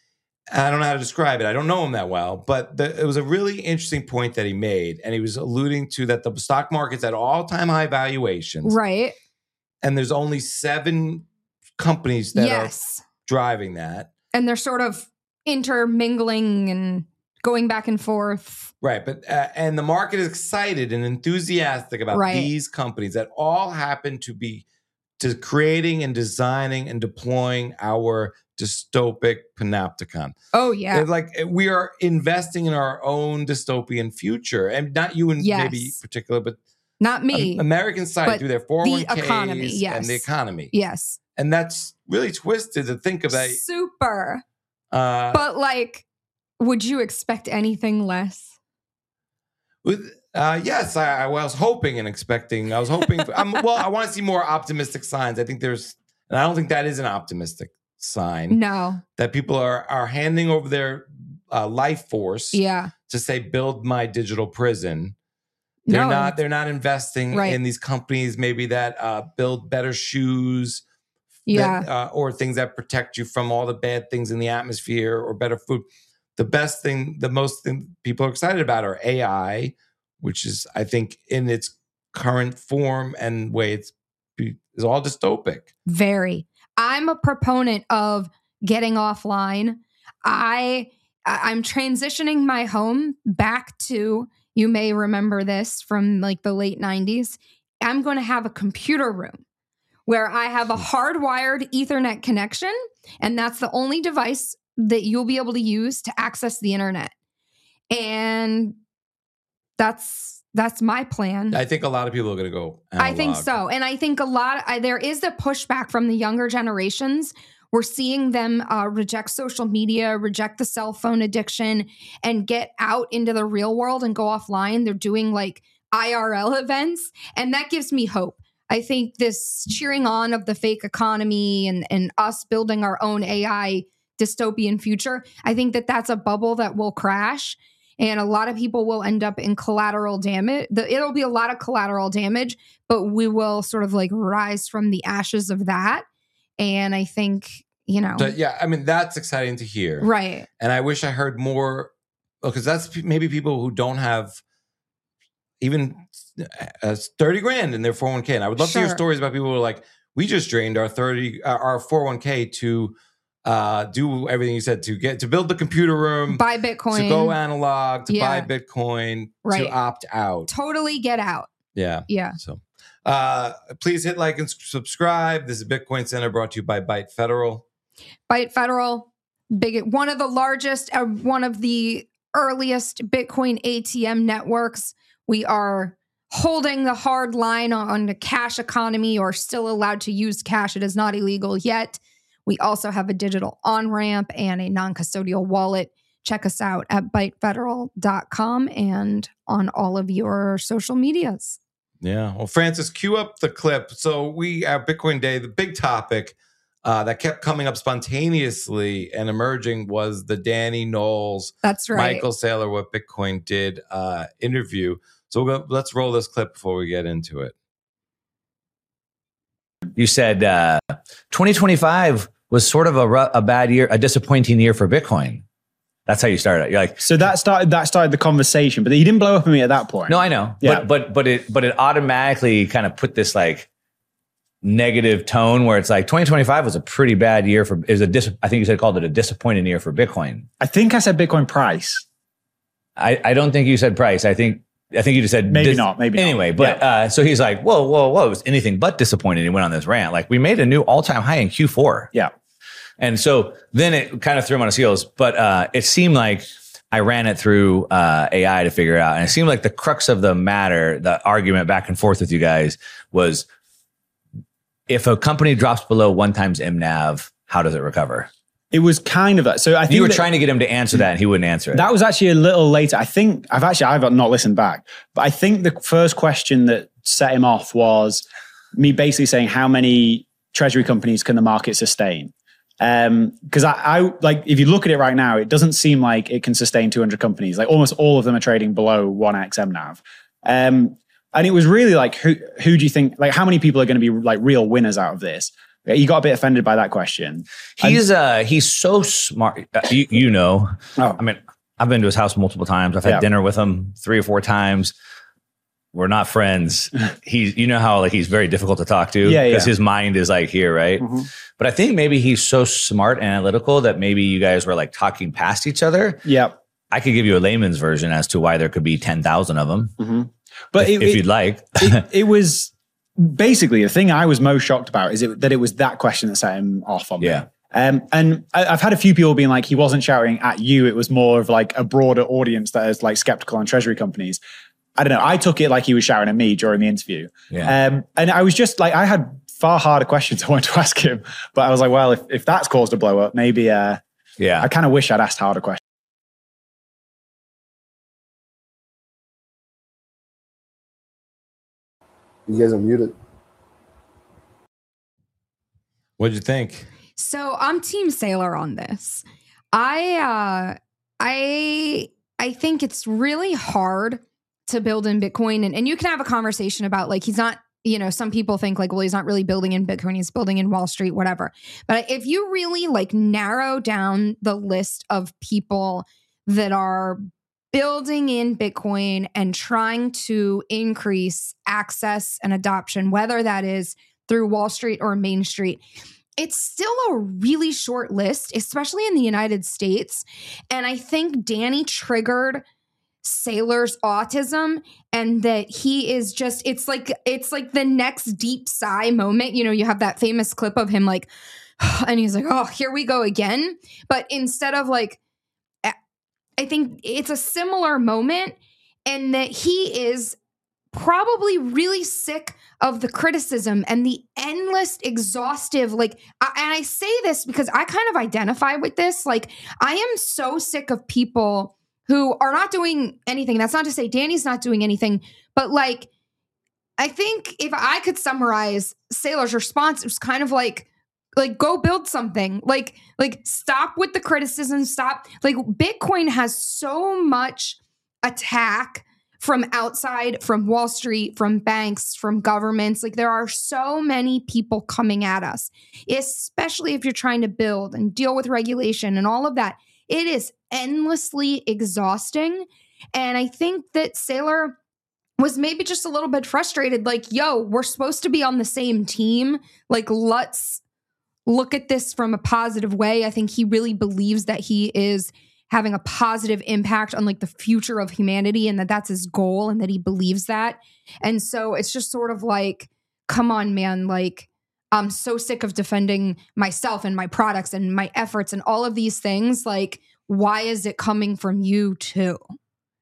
Speaker 1: I don't know how to describe it. I don't know him that well, but the, it was a really interesting point that he made. And he was alluding to that the stock market's at all-time high valuations.
Speaker 2: Right.
Speaker 1: And there's only seven companies that
Speaker 2: yes.
Speaker 1: are driving that.
Speaker 2: And they're sort of intermingling and going back and forth.
Speaker 1: Right. But, uh, and the market is excited and enthusiastic about
Speaker 2: right.
Speaker 1: these companies that all happen to be to creating and designing and deploying our dystopic panopticon.
Speaker 2: Oh, yeah.
Speaker 1: It's like we are investing in our own dystopian future. And not you in
Speaker 2: yes.
Speaker 1: maybe particular, but
Speaker 2: not me.
Speaker 1: American side do their four oh one k's
Speaker 2: the economy, yes.
Speaker 1: and the economy.
Speaker 2: Yes.
Speaker 1: And that's really twisted to think of that.
Speaker 2: Super.
Speaker 1: Uh,
Speaker 2: but like, would you expect anything less?
Speaker 1: With Uh, yes, I, I was hoping and expecting. I was hoping. For, I'm, well, I want to see more optimistic signs. I think there's, and I don't think that is an optimistic sign.
Speaker 2: No,
Speaker 1: that people are are handing over their uh, life force.
Speaker 2: Yeah.
Speaker 1: To say, build my digital prison. They're
Speaker 2: no.
Speaker 1: not. They're not investing
Speaker 2: right.
Speaker 1: in these companies. Maybe that uh, build better shoes.
Speaker 2: Yeah.
Speaker 1: That, uh, or things that protect you from all the bad things in the atmosphere, or better food. The best thing, the most thing people are excited about are A I. Which is, I think, in its current form and way, it's is all dystopic.
Speaker 2: Very. I'm a proponent of getting offline. I I'm transitioning my home back to. You may remember this from like the late nineties. I'm going to have a computer room where I have a hardwired Ethernet connection, and that's the only device that you'll be able to use to access the internet. And That's that's my plan.
Speaker 1: I think a lot of people are going to go analog.
Speaker 2: I think so. And I think a lot, I, there is a pushback from the younger generations. We're seeing them uh, reject social media, reject the cell phone addiction, and get out into the real world and go offline. They're doing like I R L events. And that gives me hope. I think this cheering on of the fake economy and, and us building our own A I dystopian future, I think that that's a bubble that will crash. And a lot of people will end up in collateral damage. The, it'll be a lot of collateral damage, but we will sort of like rise from the ashes of that. And I think, you know.
Speaker 1: So, yeah, I mean, that's exciting to hear.
Speaker 2: Right.
Speaker 1: And I wish I heard more, because that's maybe people who don't have even uh, thirty grand in their four oh one k. And I would love
Speaker 2: sure.
Speaker 1: to hear stories about people who are like, we just drained our thirty, uh, our four oh one k to Uh, do everything you said to get to build the computer room,
Speaker 2: buy Bitcoin,
Speaker 1: to go analog, to
Speaker 2: yeah.
Speaker 1: buy Bitcoin,
Speaker 2: right.
Speaker 1: to opt out.
Speaker 2: Totally get out.
Speaker 1: Yeah.
Speaker 2: Yeah.
Speaker 1: So uh, please hit like and subscribe. This is Bitcoin Center brought to you by Byte Federal.
Speaker 2: Byte Federal, big, one of the largest, uh, one of the earliest Bitcoin A T M networks. We are holding the hard line on the cash economy or still allowed to use cash. It is not illegal yet. We also have a digital on-ramp and a non-custodial wallet. Check us out at byte federal dot com and on all of your social medias.
Speaker 1: Yeah. Well, Francis, cue up the clip. So we at Bitcoin Day, the big topic uh, that kept coming up spontaneously and emerging was the Danny Knowles,
Speaker 2: That's right.
Speaker 1: Michael Saylor, What Bitcoin Did uh, interview. So we'll go, let's roll this clip before we get into it.
Speaker 13: You said uh, twenty twenty-five was sort of a, a bad year, a disappointing year for Bitcoin. That's how you started. You're like,
Speaker 14: so that started that started the conversation, but he didn't blow up on me at that point.
Speaker 13: No, I know.
Speaker 14: Yeah.
Speaker 13: But but but it but it automatically kind of put this like negative tone where it's like twenty twenty-five was a pretty bad year for is a dis, I think you said called it a disappointing year for Bitcoin.
Speaker 14: I think I said Bitcoin price.
Speaker 13: I, I don't think you said price. I think I think you just said
Speaker 14: maybe
Speaker 13: dis-
Speaker 14: not. Maybe
Speaker 13: anyway.
Speaker 14: Not.
Speaker 13: But
Speaker 14: yeah.
Speaker 13: uh, so he's like, whoa, whoa, whoa! It was anything but disappointing. He went on this rant. Like we made a new all time high in Q four.
Speaker 14: Yeah.
Speaker 13: And so then it kind of threw him on his heels. But uh, it seemed like I ran it through uh, A I to figure it out. And it seemed like the crux of the matter, the argument back and forth with you guys was if a company drops below one times M NAV, how does it recover?
Speaker 14: It was kind of that. So I think
Speaker 13: you were
Speaker 14: that,
Speaker 13: trying to get him to answer that and he wouldn't answer it.
Speaker 14: That was actually a little later. I think I've actually, I've not listened back, but I think the first question that set him off was me basically saying, how many treasury companies can the market sustain? Um, cause I, I like, if you look at it right now, it doesn't seem like it can sustain two hundred companies. Like almost all of them are trading below one X M NAV. Um, and it was really like, who, who do you think, like how many people are going to be like real winners out of this? You got a bit offended by that question.
Speaker 13: He's uh he's so smart. Uh, you, you know,
Speaker 14: oh.
Speaker 13: I mean, I've been to his house multiple times. I've had
Speaker 14: yeah.
Speaker 13: dinner with him three or four times. We're not friends. He's, you know how like he's very difficult to talk to
Speaker 14: yeah,
Speaker 13: because
Speaker 14: yeah.
Speaker 13: his mind is like here, right? Mm-hmm. But I think maybe he's so smart and analytical that maybe you guys were like talking past each other.
Speaker 14: Yeah,
Speaker 13: I could give you a layman's version as to why there could be ten thousand of them.
Speaker 14: Mm-hmm. But
Speaker 13: if,
Speaker 14: it,
Speaker 13: if
Speaker 14: it,
Speaker 13: you'd like,
Speaker 14: it, it was. Basically, the thing I was most shocked about is it, that it was that question that set him off on me.
Speaker 13: Yeah.
Speaker 14: Um, and I, I've had a few people being like, he wasn't shouting at you. It was more of like a broader audience that is like skeptical on treasury companies. I don't know. I took it like he was shouting at me during the interview.
Speaker 13: Yeah.
Speaker 14: Um, and I was just like, I had far harder questions I wanted to ask him. But I was like, well, if, if that's caused a blow up, maybe uh,
Speaker 13: yeah.
Speaker 14: I kind of wish I'd asked harder questions.
Speaker 15: You guys are muted.
Speaker 1: What'd you think?
Speaker 2: So I'm Team Saylor on this. I uh, I I think it's really hard to build in Bitcoin, and, and you can have a conversation about like he's not. You know, some people think like, well, he's not really building in Bitcoin, he's building in Wall Street, whatever. But if you really like narrow down the list of people that are building in Bitcoin and trying to increase access and adoption, whether that is through Wall Street or Main Street, it's still a really short list, especially in the United States. And I think Danny triggered Saylor's autism, and that he is just, it's like, it's like the next deep sigh moment. You know, you have that famous clip of him like, and he's like, oh, here we go again. But instead of like, I think it's a similar moment, and that he is probably really sick of the criticism and the endless, exhaustive, like, I, and I say this because I kind of identify with this. Like, I am so sick of people who are not doing anything. That's not to say Danny's not doing anything, but like, I think if I could summarize Saylor's response, it was kind of like, like, go build something. Like, like stop with the criticism. Stop. Like, Bitcoin has so much attack from outside, from Wall Street, from banks, from governments. Like, there are so many people coming at us, especially if you're trying to build and deal with regulation and all of that. It is endlessly exhausting. And I think that Saylor was maybe just a little bit frustrated. Like, yo, we're supposed to be on the same team. Like, let's look at this from a positive way. I think he really believes that he is having a positive impact on like the future of humanity, and that that's his goal, and that he believes that. And so it's just sort of like, come on, man, like, I'm so sick of defending myself and my products and my efforts and all of these things. Like, why is it coming from you too? It's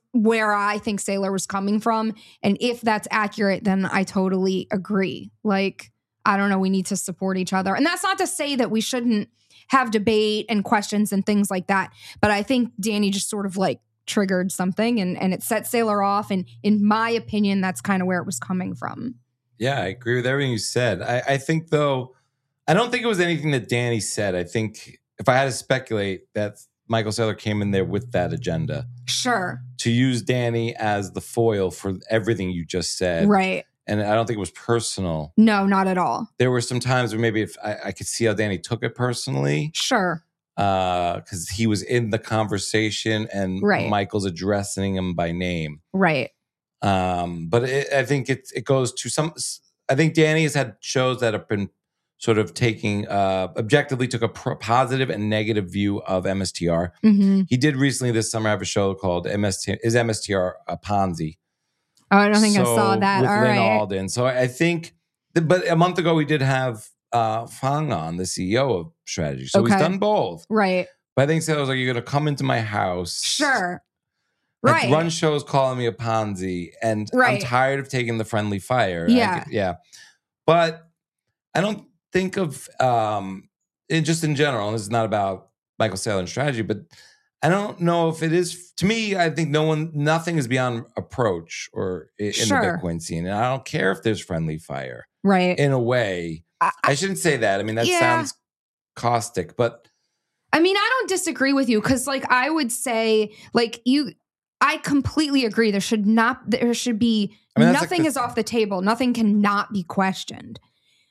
Speaker 2: where I think Saylor was coming from. And if that's accurate, then I totally agree. Like, I don't know, we need to support each other. And that's not to say that we shouldn't have debate and questions and things like that. But I think Danny just sort of like triggered something and, and it set Saylor off. And in my opinion, that's kind of where it was coming from.
Speaker 1: Yeah, I agree with everything you said. I, I think, though, I don't think it was anything that Danny said. I think if I had to speculate, that Michael Saylor came in there with that agenda.
Speaker 2: Sure.
Speaker 1: To use Danny as the foil for everything you just said.
Speaker 2: Right.
Speaker 1: And I don't think it was personal.
Speaker 2: No, not at all.
Speaker 1: There were some times where maybe if I, I could see how Danny took it personally.
Speaker 2: Sure.
Speaker 1: Because uh, he was in the conversation and
Speaker 2: right.
Speaker 1: Michael's addressing him by name.
Speaker 2: Right.
Speaker 1: Um, but it, I think it it goes to some. I think Danny has had shows that have been sort of taking uh, objectively took a pro- positive and negative view of M S T R.
Speaker 2: Mm-hmm.
Speaker 1: He did recently this summer have a show called M S T is M S T R a Ponzi.
Speaker 2: Oh, I don't think
Speaker 1: so,
Speaker 2: I saw that.
Speaker 1: With
Speaker 2: All
Speaker 1: Lynn
Speaker 2: right.
Speaker 1: Alden. So I think, but a month ago we did have uh, Fang on, the C E O of Strategy. So
Speaker 2: okay.
Speaker 1: he's done both.
Speaker 2: Right.
Speaker 1: But I think so. I was like, you're going to come into my house.
Speaker 2: Sure.
Speaker 1: Like,
Speaker 2: right.
Speaker 1: Run shows calling me a Ponzi, and
Speaker 2: right.
Speaker 1: I'm tired of taking the friendly fire.
Speaker 2: Yeah.
Speaker 1: I, yeah. But I don't think of um, it just in general. And this is not about Michael Saylor and Strategy, but I don't know if it is. To me, I think no one, nothing is beyond approach or in
Speaker 2: sure.
Speaker 1: the Bitcoin scene, and I don't care if there's friendly fire.
Speaker 2: Right.
Speaker 1: In a way, I, I shouldn't say that. I mean, that
Speaker 2: yeah.
Speaker 1: sounds caustic, but
Speaker 2: I mean, I don't disagree with you because, like, I would say, like, you. I completely agree. There should not. There should be
Speaker 1: I mean,
Speaker 2: nothing
Speaker 1: like the,
Speaker 2: is off the table. Nothing cannot be questioned.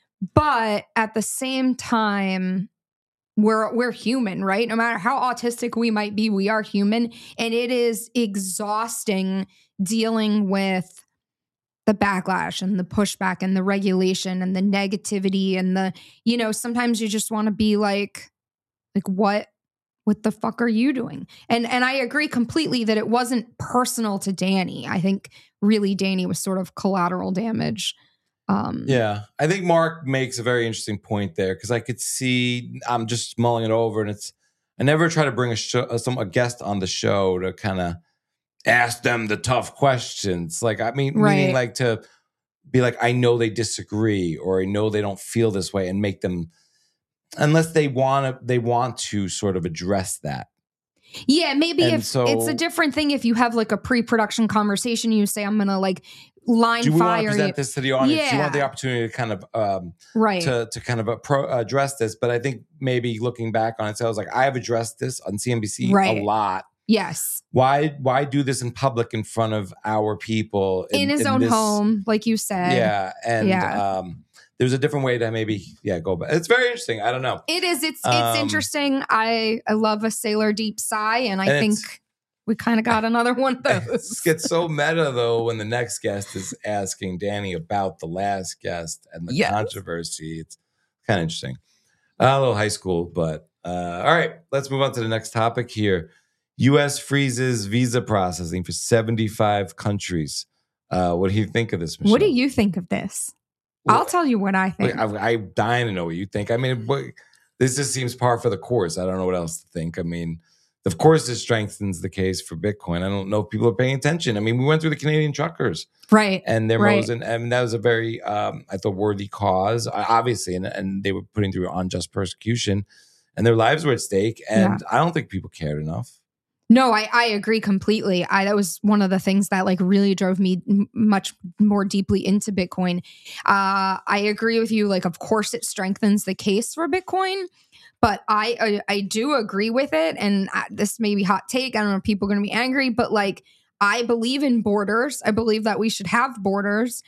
Speaker 2: But at the same time, we're we're human, right? No matter how autistic we might be, we are human, and it is exhausting dealing with the backlash and the pushback and the regulation and the negativity and the, you know, sometimes you just want to be like, like what? What the fuck are you doing? And and I agree completely that it wasn't personal to Danny. I think really Danny was sort of collateral damage. Um,
Speaker 1: yeah, I think Mark makes a very interesting point there because I could see, I'm just mulling it over, and it's, I never try to bring a show, some a guest on the show to kind of ask them the tough questions. Like, I mean,
Speaker 2: right.
Speaker 1: meaning like to be like, I know they disagree or I know they don't feel this way, and make them, unless they want to, they want to sort of address that.
Speaker 2: Yeah, maybe
Speaker 1: and
Speaker 2: if
Speaker 1: so,
Speaker 2: it's a different thing if you have like a pre-production conversation, you say, I'm going to like line
Speaker 1: do we
Speaker 2: fire.
Speaker 1: want to present
Speaker 2: you.
Speaker 1: this to the audience?
Speaker 2: Yeah.
Speaker 1: You want the opportunity to kind of, um,
Speaker 2: right.
Speaker 1: to, to kind of appro- address this. But I think maybe looking back on it, so I was like, I have addressed this on C N B C
Speaker 2: right.
Speaker 1: a lot.
Speaker 2: Yes.
Speaker 1: Why, why do this in public in front of our people?
Speaker 2: In, in his
Speaker 1: in
Speaker 2: own
Speaker 1: this,
Speaker 2: home, like you said.
Speaker 1: Yeah. And,
Speaker 2: yeah.
Speaker 1: um, there's a different way to maybe, yeah, go back. It's very interesting. I don't know.
Speaker 2: It is. It's
Speaker 1: Um,
Speaker 2: it's interesting. I I love a Saylor deep sigh, and I
Speaker 1: and
Speaker 2: think we kind of got another one of those.
Speaker 1: It gets so meta though when the next guest is asking Danny about the last guest and the
Speaker 2: yes.
Speaker 1: controversy. It's kind of interesting. Uh, a little high school, but uh, all right. Let's move on to the next topic here. U S freezes visa processing for seventy-five countries. Uh, what do you think of this, Michelle?
Speaker 2: What do you think of this? I'll tell you what I think.
Speaker 1: I, I, I'm dying to know what you think. I mean, what, this just seems par for the course. I don't know what else to think. I mean, of course, this strengthens the case for Bitcoin. I don't know if people are paying attention. I mean, we went through the Canadian truckers.
Speaker 2: Right.
Speaker 1: And their
Speaker 2: right.
Speaker 1: mows, and, and that was a very, um, I thought, worthy cause, obviously. And, and they were putting through unjust persecution, and their lives were at stake. And yeah. I don't think people cared enough.
Speaker 2: No, I, I agree completely. I, that was one of the things that like really drove me m- much more deeply into Bitcoin. Uh, I agree with you. Like, of course, it strengthens the case for Bitcoin, but I I, I do agree with it. And I, this may be hot take. I don't know if people are going to be angry, but like, I believe in borders. I believe that we should have borders,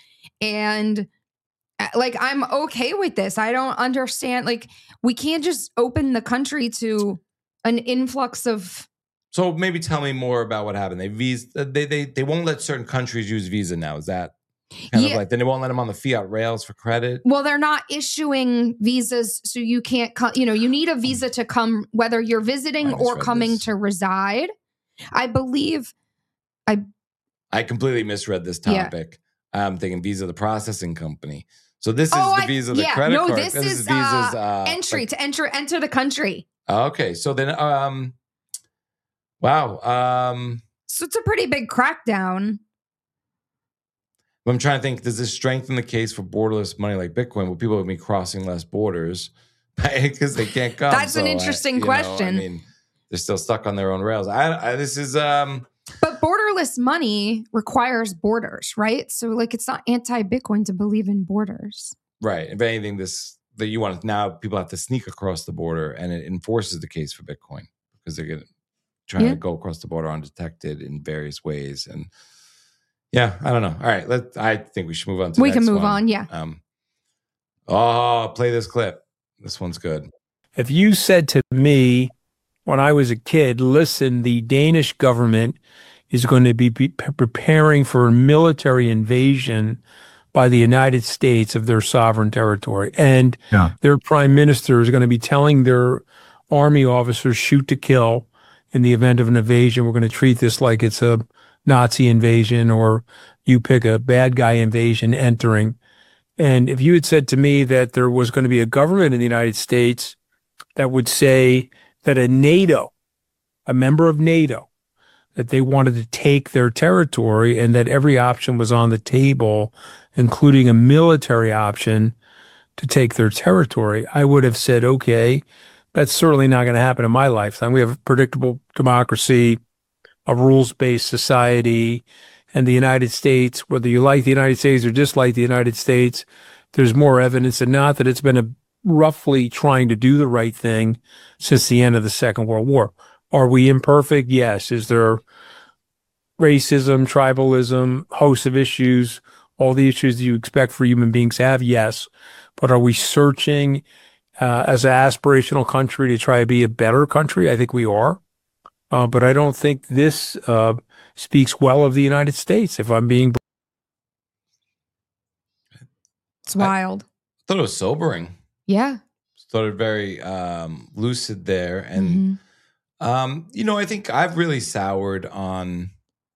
Speaker 2: and like, I'm okay with this. I don't understand. Like, we can't just open the country to an influx of.
Speaker 1: So maybe tell me more about what happened. They visa, they they they won't let certain countries use Visa now. Is that kind yeah. of like, then they won't let them on the fiat rails for credit?
Speaker 2: Well, they're not issuing visas, so you can't come. You know, you need a visa to come, whether you're visiting or coming this. to reside. I believe. I
Speaker 1: I completely misread this topic. Yeah. I'm thinking Visa, the processing company. So this is
Speaker 2: oh,
Speaker 1: the
Speaker 2: I,
Speaker 1: Visa,
Speaker 2: yeah,
Speaker 1: the credit
Speaker 2: no,
Speaker 1: card.
Speaker 2: this,
Speaker 1: this
Speaker 2: is,
Speaker 1: is Visa's
Speaker 2: uh,
Speaker 1: uh,
Speaker 2: entry
Speaker 1: like,
Speaker 2: to enter enter the country.
Speaker 1: Okay, so then, um, wow. Um,
Speaker 2: So it's a pretty big crackdown.
Speaker 1: But I'm trying to think, does this strengthen the case for borderless money like Bitcoin? Will people be crossing less borders because they can't come?
Speaker 2: That's
Speaker 1: so
Speaker 2: an interesting
Speaker 1: I, you
Speaker 2: question.
Speaker 1: Know, I mean, they're still stuck on their own rails. I, I this is um.
Speaker 2: But borderless money requires borders, right? So like, it's not anti-Bitcoin to believe in borders.
Speaker 1: Right. If anything, this that you want to now people have to sneak across the border, and it enforces the case for Bitcoin because they're going to trying
Speaker 2: Yeah.
Speaker 1: to go across the border undetected in various ways. And yeah, I don't know. All right, let I think we should move on to the
Speaker 2: We can
Speaker 1: next
Speaker 2: move
Speaker 1: one.
Speaker 2: on, yeah.
Speaker 1: Um, oh, play this clip. This one's good.
Speaker 15: If you said to me when I was a kid, listen, the Danish government is going to be, be preparing for a military invasion by the United States of their sovereign territory. And
Speaker 16: Yeah.
Speaker 15: their prime minister is going to be telling their army officers, shoot to kill in the event of an invasion. We're going to treat this like it's a Nazi invasion, or you pick a bad guy invasion entering. And if you had said to me that there was going to be a government in the United States that would say that a NATO, a member of NATO, that they wanted to take their territory and that every option was on the table, including a military option to take their territory, I would have said, okay, that's certainly not going to happen in my lifetime. We have a predictable democracy, a rules-based society, and the United States, whether you like the United States or dislike the United States, there's more evidence than not that it's been a roughly trying to do the right thing since the end of the Second World War. Are we imperfect? Yes. Is there racism, tribalism, host of issues, all the issues that you expect for human beings to have? Yes. But are we searching uh, as an aspirational country to try to be a better country? I think we are. Uh, but I don't think this uh, speaks well of the United States, if I'm being.
Speaker 2: It's wild.
Speaker 1: I thought it was sobering.
Speaker 2: Yeah.
Speaker 1: Thought it very um, lucid there. And,
Speaker 2: Mm-hmm.
Speaker 1: um, you know, I think I've really soured on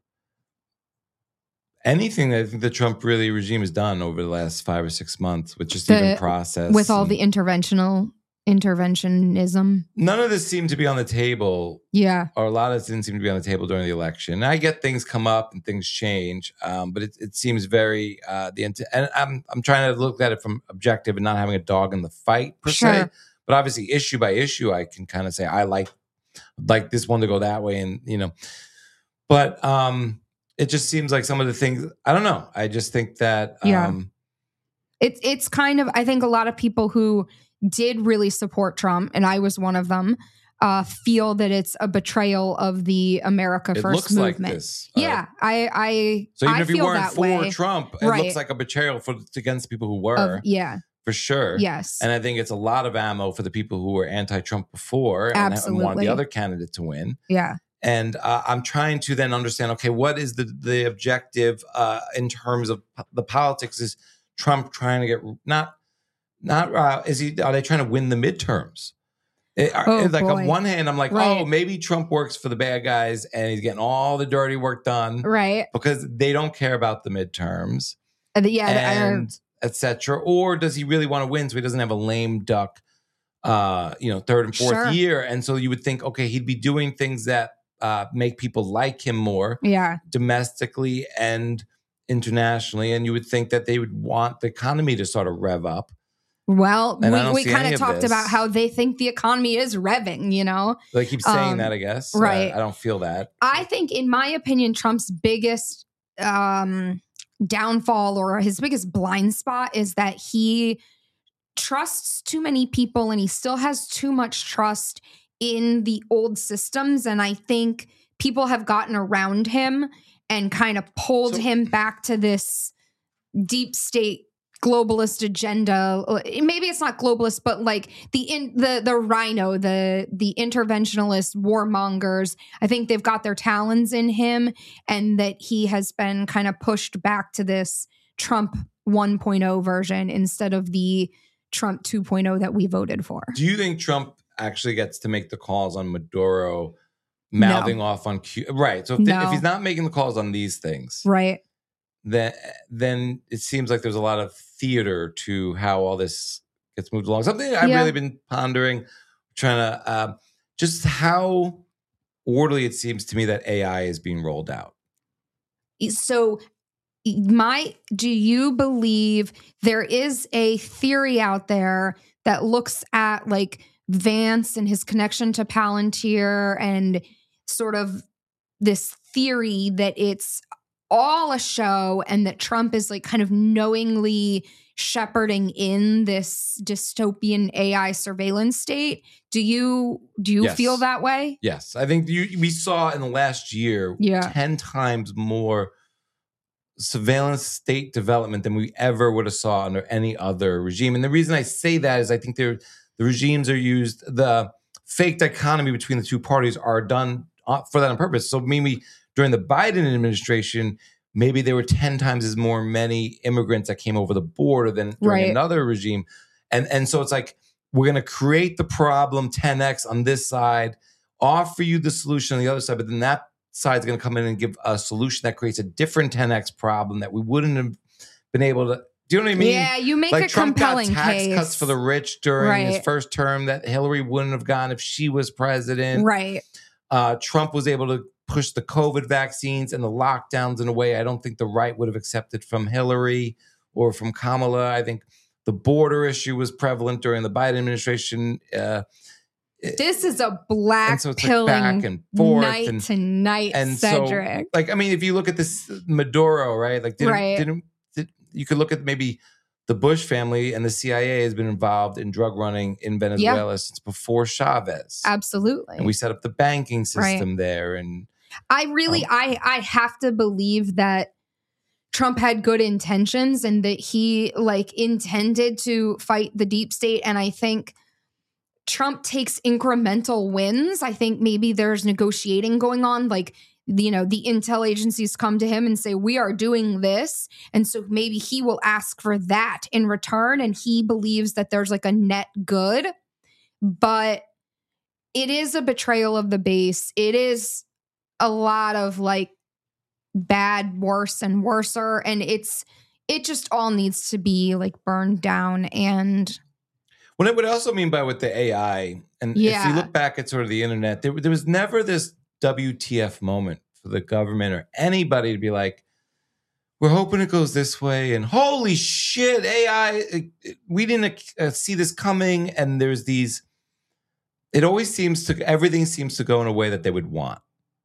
Speaker 1: anything that I think the Trump really regime has done over the last five or six months with just
Speaker 2: The-
Speaker 1: even process.
Speaker 2: With all
Speaker 1: and
Speaker 2: the interventional interventionism.
Speaker 1: none of this seemed to be on the table.
Speaker 2: Yeah.
Speaker 1: Or a lot of this didn't seem to be on the table during the election. And I get things come up and things change, um, but it, it seems very uh, the int- and I'm I'm trying to look at it from objective and not having a dog in the fight per se.
Speaker 2: Sure.
Speaker 1: But obviously, issue by issue, I can kind of say I like like this one to go that way, and you know, but um, it just seems like some of the things I don't know. I just think that
Speaker 2: Yeah.
Speaker 1: um,
Speaker 2: It's it's kind of, I think a lot of people who did really support Trump, and I was one of them, uh, feel that it's a betrayal of the America
Speaker 1: it
Speaker 2: First
Speaker 1: looks like
Speaker 2: movement.
Speaker 1: this.
Speaker 2: Yeah, I I
Speaker 1: So even
Speaker 2: I
Speaker 1: if you
Speaker 2: feel
Speaker 1: weren't
Speaker 2: that
Speaker 1: for
Speaker 2: way.
Speaker 1: Trump, it
Speaker 2: Right.
Speaker 1: looks like a betrayal for against people who were.
Speaker 2: Of- yeah.
Speaker 1: For sure.
Speaker 2: Yes.
Speaker 1: And I think it's a lot of ammo for the people who were anti-Trump before and, and wanted
Speaker 2: Absolutely.
Speaker 1: the other candidate to win.
Speaker 2: Yeah.
Speaker 1: And uh, I'm trying to then understand, okay, what is the the objective uh, in terms of p- the politics? Is Trump trying to get not not uh, is he? Are they trying to win the midterms? It- are-
Speaker 2: Oh,
Speaker 1: it's like
Speaker 2: boy.
Speaker 1: on one hand, I'm like,
Speaker 2: Right.
Speaker 1: oh, maybe Trump works for the bad guys and he's getting all the dirty work done,
Speaker 2: Right.
Speaker 1: because they don't care about the midterms.
Speaker 2: Uh, the- yeah. I-
Speaker 1: and et cetera. Or does he really want to win so he doesn't have a lame duck, uh, you know, third and fourth
Speaker 2: Sure.
Speaker 1: year? And so you would think, okay, he'd be doing things that uh, make people like him more
Speaker 2: yeah.
Speaker 1: domestically and internationally. And you would think that they would want the economy to sort of rev up.
Speaker 2: Well,
Speaker 1: And I don't
Speaker 2: we, we
Speaker 1: see
Speaker 2: kind
Speaker 1: any
Speaker 2: of
Speaker 1: of
Speaker 2: talked
Speaker 1: this.
Speaker 2: about how they think the economy is revving, you know?
Speaker 1: They keep saying
Speaker 2: Um,
Speaker 1: that, I guess.
Speaker 2: right.
Speaker 1: Uh, I don't feel that.
Speaker 2: I think, in my opinion, Trump's biggest um, downfall or his biggest blind spot is that he trusts too many people and he still has too much trust in the old systems. And I think people have gotten around him and kind of pulled
Speaker 1: So-
Speaker 2: him back to this deep state globalist agenda. Maybe it's not globalist, but like the in the the rhino, the the interventionalist warmongers. I think they've got their talons in him, and that he has been kind of pushed back to this Trump one point oh version instead of the Trump two point oh that we voted for.
Speaker 1: Do you think Trump actually gets to make the calls on Maduro mouthing
Speaker 2: No.
Speaker 1: off on Cuba? Right. So if, they-
Speaker 2: No.
Speaker 1: if he's not making the calls on these things,
Speaker 2: Right.
Speaker 1: then then it seems like there's a lot of theater to how all this gets moved along. Something I've
Speaker 2: Yeah.
Speaker 1: really been pondering, trying to uh, just how orderly it seems to me that A I is being rolled out.
Speaker 2: So my do you believe there is a theory out there that looks at like Vance and his connection to Palantir and sort of this theory that it's all a show and that Trump is like kind of knowingly shepherding in this dystopian A I surveillance state? Do you do you
Speaker 1: Yes.
Speaker 2: feel that way?
Speaker 1: Yes. I think you, we saw in the last year
Speaker 2: Yeah.
Speaker 1: ten times more surveillance state development than we ever would have saw under any other regime. And the reason I say that is I think they're, the regimes are used, the fake dichotomy between the two parties are done uh, for that on purpose. So maybe during the Biden administration, maybe there were ten times as more many immigrants that came over the border than during
Speaker 2: Right.
Speaker 1: another regime. And, and so it's like, we're going to create the problem ten X on this side, offer you the solution on the other side, but then that side's going to come in and give a solution that creates a different ten X problem that we wouldn't have been able to. Do you know what I mean?
Speaker 2: Yeah, you make
Speaker 1: like
Speaker 2: a
Speaker 1: Trump
Speaker 2: compelling
Speaker 1: got tax
Speaker 2: case.
Speaker 1: cuts for the rich during his
Speaker 2: Right.
Speaker 1: first term that Hillary wouldn't have gotten if she was president.
Speaker 2: Right.
Speaker 1: Uh, Trump was able to push the COVID vaccines and the lockdowns in a way I don't think the right would have accepted from Hillary or from Kamala. I think the border issue was prevalent during the Biden administration. Uh,
Speaker 2: This is a black
Speaker 1: and so it's like
Speaker 2: pilling
Speaker 1: back and forth
Speaker 2: night
Speaker 1: and-
Speaker 2: to night,
Speaker 1: and
Speaker 2: Cedric.
Speaker 1: so, like, I mean, if you look at this Maduro, right? Like, didn't,
Speaker 2: Right.
Speaker 1: didn't did, you could look at maybe the Bush family and the C I A has been involved in drug running in Venezuela since before Chavez.
Speaker 2: Absolutely.
Speaker 1: And we set up the banking
Speaker 2: Right.
Speaker 1: system there. And
Speaker 2: I really,
Speaker 1: Um,
Speaker 2: I, I have to believe that Trump had good intentions and that he like intended to fight the deep state. And I think Trump takes incremental wins. I think maybe there's negotiating going on. Like, you know, the intel agencies come to him and say, we are doing this. And so maybe he will ask for that in return. And he believes that there's like a net good. But it is a betrayal of the base. It is a lot of like bad, worse and worser. And it's, it just all needs to be like burned down. And
Speaker 1: what I would also mean by with the A I, and if
Speaker 2: Yeah.
Speaker 1: you look back at sort of the internet, there, there was never this W T F moment for the government or anybody to be like, we're hoping it goes this way. And holy shit, A I, it- it- we didn't uh, see this coming. And there's these, it always seems to, everything seems to go in a way that they would want.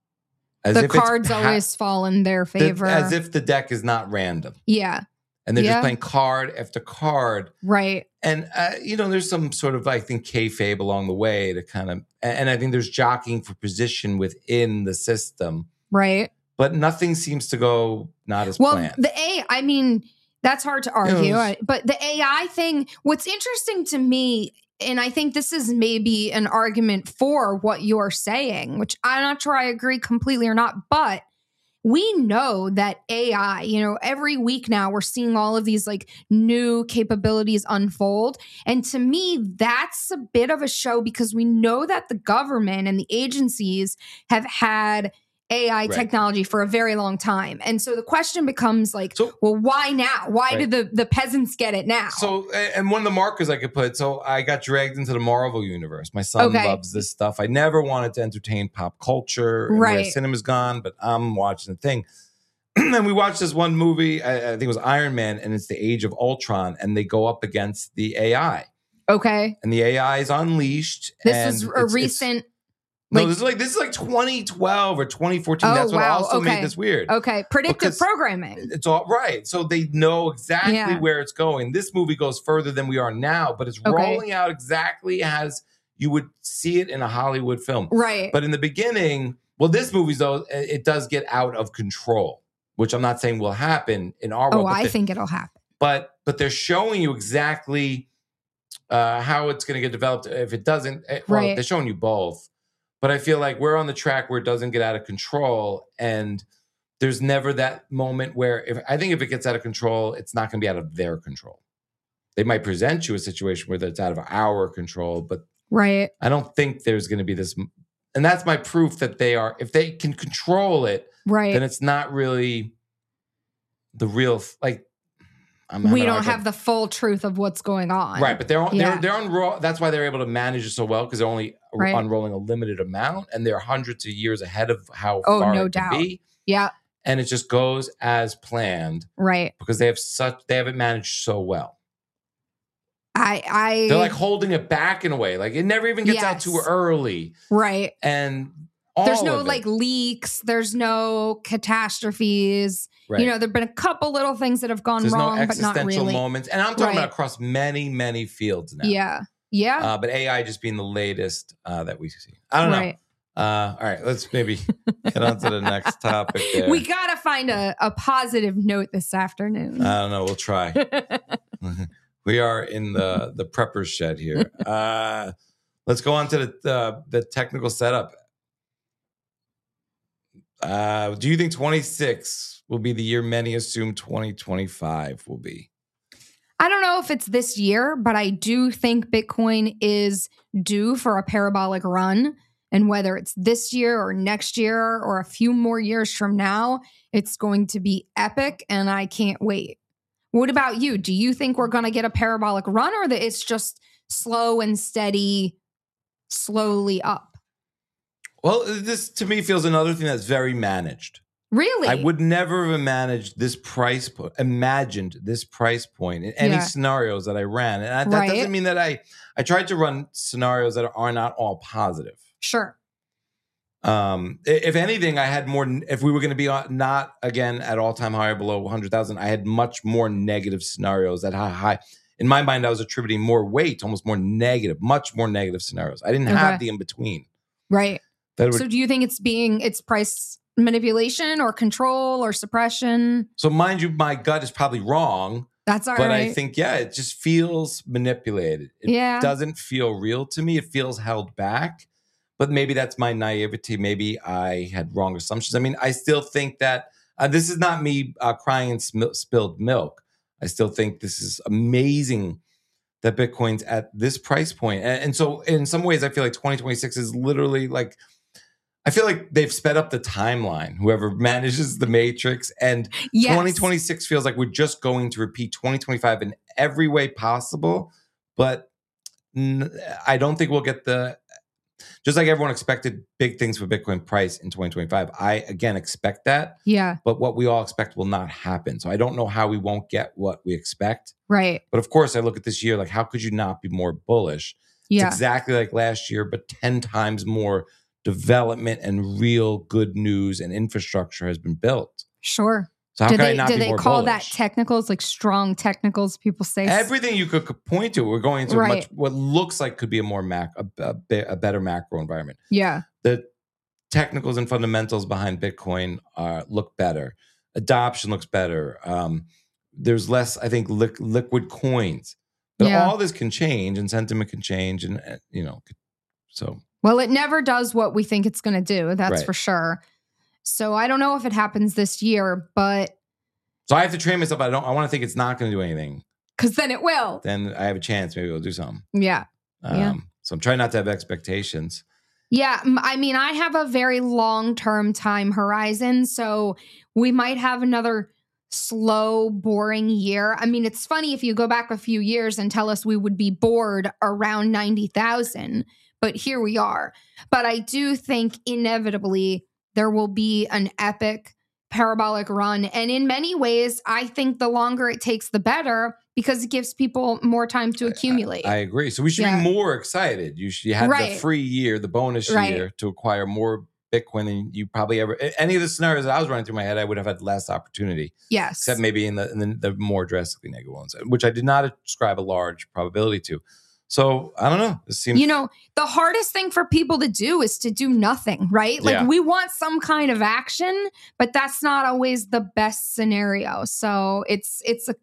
Speaker 1: As
Speaker 2: the
Speaker 1: if it's
Speaker 2: cards
Speaker 1: pa-
Speaker 2: always fall in their
Speaker 1: the-
Speaker 2: favor.
Speaker 1: as if the deck is not random.
Speaker 2: yeah.
Speaker 1: And they're
Speaker 2: Yeah.
Speaker 1: just playing card after card.
Speaker 2: Right.
Speaker 1: And, uh, you know, there's some sort of, I think, kayfabe along the way to kind of, and I think there's jockeying for position within the system,
Speaker 2: Right.
Speaker 1: but nothing seems to go not as
Speaker 2: Well,
Speaker 1: planned.
Speaker 2: the A, I mean, that's hard to argue.
Speaker 1: You know,
Speaker 2: I- but the A I thing, what's interesting to me, and I think this is maybe an argument for what you're saying, which I'm not sure I agree completely or not, but we know that A I, you know, every week now we're seeing all of these like new capabilities unfold. And to me, that's a bit of a show because we know that the government and the agencies have had A I
Speaker 1: Right.
Speaker 2: technology for a very long time. And so the question becomes like, well, why now? Why
Speaker 1: Right.
Speaker 2: did the, the peasants get it now?
Speaker 1: So, a- and one of the markers I could put, so I got dragged into the Marvel universe. My son
Speaker 2: Okay.
Speaker 1: loves this stuff. I never wanted to entertain pop culture and where
Speaker 2: Right.
Speaker 1: cinema's gone, but I'm watching the thing. And we watched this one movie, I, I think it was Iron Man, and it's the Age of Ultron, and they go up against the A I.
Speaker 2: Okay.
Speaker 1: And the A I is unleashed.
Speaker 2: This
Speaker 1: and
Speaker 2: is a
Speaker 1: it's- it's-
Speaker 2: recent.
Speaker 1: No,
Speaker 2: like-
Speaker 1: this is like this is like twenty twelve or twenty fourteen.
Speaker 2: Oh,
Speaker 1: That's what
Speaker 2: wow.
Speaker 1: also
Speaker 2: Okay.
Speaker 1: made this weird.
Speaker 2: Okay. Predictive
Speaker 1: Because
Speaker 2: programming.
Speaker 1: It's all right. So they know exactly
Speaker 2: Yeah.
Speaker 1: where it's going. This movie goes further than we are now, but it's
Speaker 2: Okay.
Speaker 1: rolling out exactly as you would see it in a Hollywood film.
Speaker 2: Right.
Speaker 1: But in the beginning, well, this movie though, it it does get out of control, which I'm not saying will happen in our
Speaker 2: Oh,
Speaker 1: world. but
Speaker 2: I
Speaker 1: they-
Speaker 2: think it'll happen.
Speaker 1: but but they're showing you exactly uh, how it's going to get developed. If it doesn't, eh, well,
Speaker 2: Right.
Speaker 1: they're showing you both. But I feel like we're on the track where it doesn't get out of control, and there's never that moment where if I think if it gets out of control, it's not going to be out of their control. They might present you a situation where it's out of our control, but
Speaker 2: Right.
Speaker 1: I don't think there's going to be this. And that's my proof that they are. If they can control it,
Speaker 2: Right.
Speaker 1: then it's not really the real like. I'm
Speaker 2: we
Speaker 1: having a
Speaker 2: don't
Speaker 1: hard
Speaker 2: have
Speaker 1: time-
Speaker 2: the full truth of what's going on.
Speaker 1: Right, but they're on,
Speaker 2: Yeah.
Speaker 1: they're they're on raw. That's why they're able to manage it so well because they're only
Speaker 2: Right.
Speaker 1: unrolling a limited amount, and they're hundreds of years ahead of how
Speaker 2: Oh,
Speaker 1: far
Speaker 2: no
Speaker 1: it
Speaker 2: doubt.
Speaker 1: could be.
Speaker 2: Yeah.
Speaker 1: And it just goes as planned
Speaker 2: Right.
Speaker 1: because they have such they have it managed so well.
Speaker 2: I I
Speaker 1: They're like holding it back in a way, like it never even gets out
Speaker 2: Yes.
Speaker 1: too early,
Speaker 2: right.
Speaker 1: and all
Speaker 2: There's no
Speaker 1: of it.
Speaker 2: like leaks. There's no catastrophes.
Speaker 1: Right.
Speaker 2: You know, there've been a couple little things that have gone
Speaker 1: There's
Speaker 2: wrong,
Speaker 1: no
Speaker 2: but not
Speaker 1: existential
Speaker 2: really.
Speaker 1: moments, and I'm talking
Speaker 2: Right.
Speaker 1: about across many many fields now.
Speaker 2: Yeah. Yeah.
Speaker 1: Uh, but A I just being the latest uh, that we see. I don't
Speaker 2: Right.
Speaker 1: know. Uh, all right, let's maybe get on to the next topic. There.
Speaker 2: We gotta find a, a positive note this afternoon.
Speaker 1: I don't know. We'll try. We are in the the prepper's shed here. Uh, let's go on to the the, the technical setup. Uh, do you think twenty-six will be the year many assume twenty twenty-five will be?
Speaker 2: I don't know if it's this year, but I do think Bitcoin is due for a parabolic run. And whether it's this year or next year or a few more years from now, it's going to be epic and I can't wait. What about you? Do you think we're going to get a parabolic run or that it's just slow and steady, slowly up?
Speaker 1: Well, this to me feels another thing that's very managed.
Speaker 2: Really?
Speaker 1: I would never have managed this price point, imagined this price point in any
Speaker 2: Yeah.
Speaker 1: scenarios that I ran. And I, that
Speaker 2: Right.
Speaker 1: doesn't mean that I, I tried to run scenarios that are not all positive.
Speaker 2: Sure.
Speaker 1: Um, i- if anything, I had more, if we were going to be on, not again at all time high or below one hundred thousand, I had much more negative scenarios that high, high. In my mind, I was attributing more weight, almost more negative, much more negative scenarios. I didn't have
Speaker 2: Okay.
Speaker 1: the in between.
Speaker 2: Right.
Speaker 1: That would,
Speaker 2: So do you think it's being, it's price manipulation or control or suppression?
Speaker 1: so mind you, my gut is probably wrong.
Speaker 2: That's all
Speaker 1: but
Speaker 2: right.
Speaker 1: I think, yeah, it just feels manipulated. It
Speaker 2: Yeah.
Speaker 1: doesn't feel real to me. It feels held back. But maybe that's my naivety. Maybe I had wrong assumptions. I mean, I still think that uh, this is not me uh, crying and sm- spilled milk. I still think this is amazing that Bitcoin's at this price point. And, and so in some ways, I feel like twenty twenty-six is literally like, I feel like they've sped up the timeline, whoever manages the matrix. And
Speaker 2: Yes.
Speaker 1: twenty twenty-six feels like we're just going to repeat twenty twenty-five in every way possible. But n- I don't think we'll get the, just like everyone expected big things for Bitcoin price in twenty twenty-five. I, again, expect that.
Speaker 2: Yeah.
Speaker 1: But what we all expect will not happen. So I don't know how we won't get what we expect.
Speaker 2: Right.
Speaker 1: But of course, I look at this year like, how could you not be more bullish?
Speaker 2: Yeah.
Speaker 1: It's exactly like last year, but ten times more development and real good news and infrastructure has been built.
Speaker 2: Sure.
Speaker 1: So how
Speaker 2: do
Speaker 1: can
Speaker 2: they,
Speaker 1: I not
Speaker 2: do
Speaker 1: be
Speaker 2: they
Speaker 1: more
Speaker 2: call
Speaker 1: bullish?
Speaker 2: that technicals, like strong technicals? People say
Speaker 1: Everything you could could point to, we're going into
Speaker 2: Right.
Speaker 1: much what looks like could be a more mac a, a, be- a better macro environment.
Speaker 2: Yeah.
Speaker 1: The technicals and fundamentals behind Bitcoin are look better. Adoption looks better. Um, there's less, I think, li- liquid coins. But
Speaker 2: Yeah.
Speaker 1: all this can change, and sentiment can change, and uh, you know, so
Speaker 2: Well, it never does what we think it's going to do. That's
Speaker 1: Right.
Speaker 2: for sure. So I don't know if it happens this year, but
Speaker 1: so I have to train myself. I don't. I want to think it's not going to do anything.
Speaker 2: because then it will.
Speaker 1: Then I have a chance. Maybe it'll do something.
Speaker 2: Yeah.
Speaker 1: Um,
Speaker 2: Yeah.
Speaker 1: So I'm trying not to have expectations.
Speaker 2: Yeah. m- I mean, I have a very long term time horizon. So we might have another slow, boring year. I mean, it's funny if you go back a few years and tell us we would be bored around ninety thousand, but here we are. But I do think inevitably there will be an epic parabolic run. And in many ways, I think the longer it takes, the better because it gives people more time to accumulate.
Speaker 1: I agree. So we should
Speaker 2: Yeah.
Speaker 1: be more excited. You should you had
Speaker 2: Right.
Speaker 1: the free year, the bonus
Speaker 2: Right.
Speaker 1: year to acquire more Bitcoin than you probably ever. Any of the scenarios that I was running through my head, I would have had less opportunity.
Speaker 2: Yes.
Speaker 1: Except maybe in the in the, the more drastically negative ones, which I did not ascribe a large probability to. So I don't know. It seems
Speaker 2: You know, the hardest thing for people to do is to do nothing, right? Like
Speaker 1: Yeah.
Speaker 2: we want some kind of action, but that's not always the best scenario. So it's it's a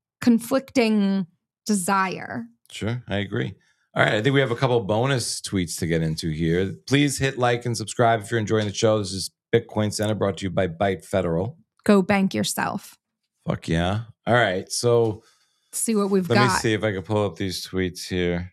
Speaker 2: conflicting desire.
Speaker 1: Sure, I agree. All right, I think we have a couple bonus tweets to get into here. Please hit like and subscribe if you're enjoying the show. This is Bitcoin Center brought to you by Byte Federal.
Speaker 2: Go bank yourself.
Speaker 1: Fuck yeah. All right, so
Speaker 2: See what we've
Speaker 1: let
Speaker 2: got.
Speaker 1: me see if I can pull up these tweets here.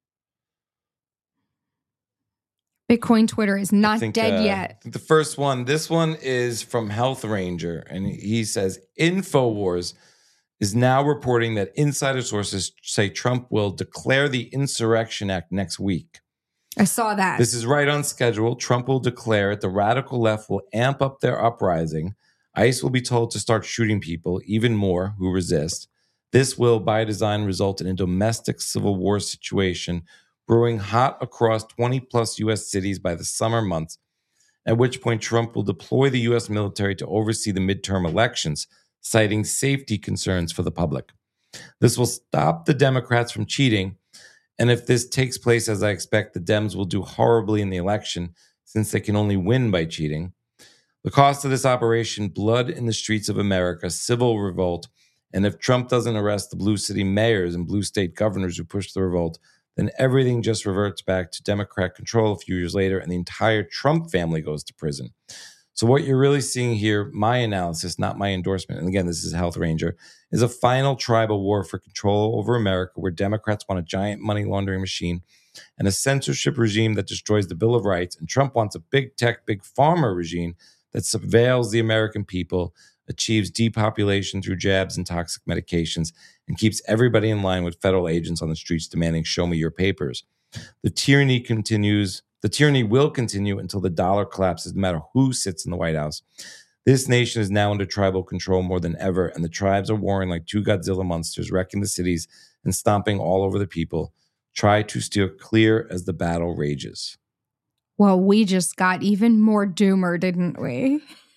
Speaker 2: Bitcoin Twitter is
Speaker 1: I
Speaker 2: not
Speaker 1: think,
Speaker 2: dead
Speaker 1: uh,
Speaker 2: yet.
Speaker 1: I think the first one, this one is from Health Ranger, and he says, InfoWars is now reporting that insider sources say Trump will declare the Insurrection Act next week.
Speaker 2: I saw that.
Speaker 1: This is right on schedule. Trump will declare it. The radical left will amp up their uprising. ICE will be told to start shooting people, even more, who resist. This will, by design, result in a domestic civil war situation brewing hot across twenty plus U S cities by the summer months, at which point Trump will deploy the U S military to oversee the midterm elections, citing safety concerns for the public. This will stop the Democrats from cheating, and if this takes place as I expect, the Dems will do horribly in the election since they can only win by cheating. The cost of this operation, blood in the streets of America, civil revolt, and if Trump doesn't arrest the blue city mayors and blue state governors who pushed the revolt, then everything just reverts back to Democrat control a few years later, and the entire Trump family goes to prison. So what you're really seeing here, my analysis, not my endorsement, and again, this is Health Ranger, is a final tribal war for control over America where Democrats want a giant money laundering machine and a censorship regime that destroys the Bill of Rights, and Trump wants a big tech, big pharma regime that surveils the American people, achieves depopulation through jabs and toxic medications, and keeps everybody in line with federal agents on the streets demanding, show me your papers. The tyranny continues. The tyranny will continue until the dollar collapses, no matter who sits in the White House. This nation is now under tribal control more than ever, and the tribes are warring like two Godzilla monsters, wrecking the cities and stomping all over the people. Try to steer clear as the battle rages.
Speaker 2: Well, we just got even more doomer, didn't we?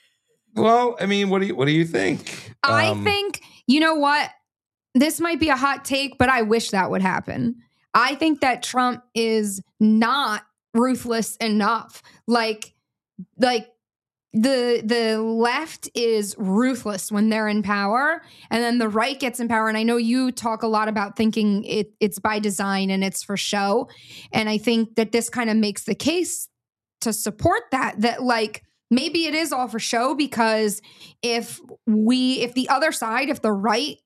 Speaker 1: Well, I mean, what do you what do you think?
Speaker 2: I
Speaker 1: Um,
Speaker 2: think, you know what? This might be a hot take, but I wish that would happen. I think that Trump is not ruthless enough. Like, like the the left is ruthless when they're in power, and then the right gets in power. And I know you talk a lot about thinking it it's by design and it's for show. And I think that this kind of makes the case to support that, that like, maybe it is all for show, because if we, if the other side, if the right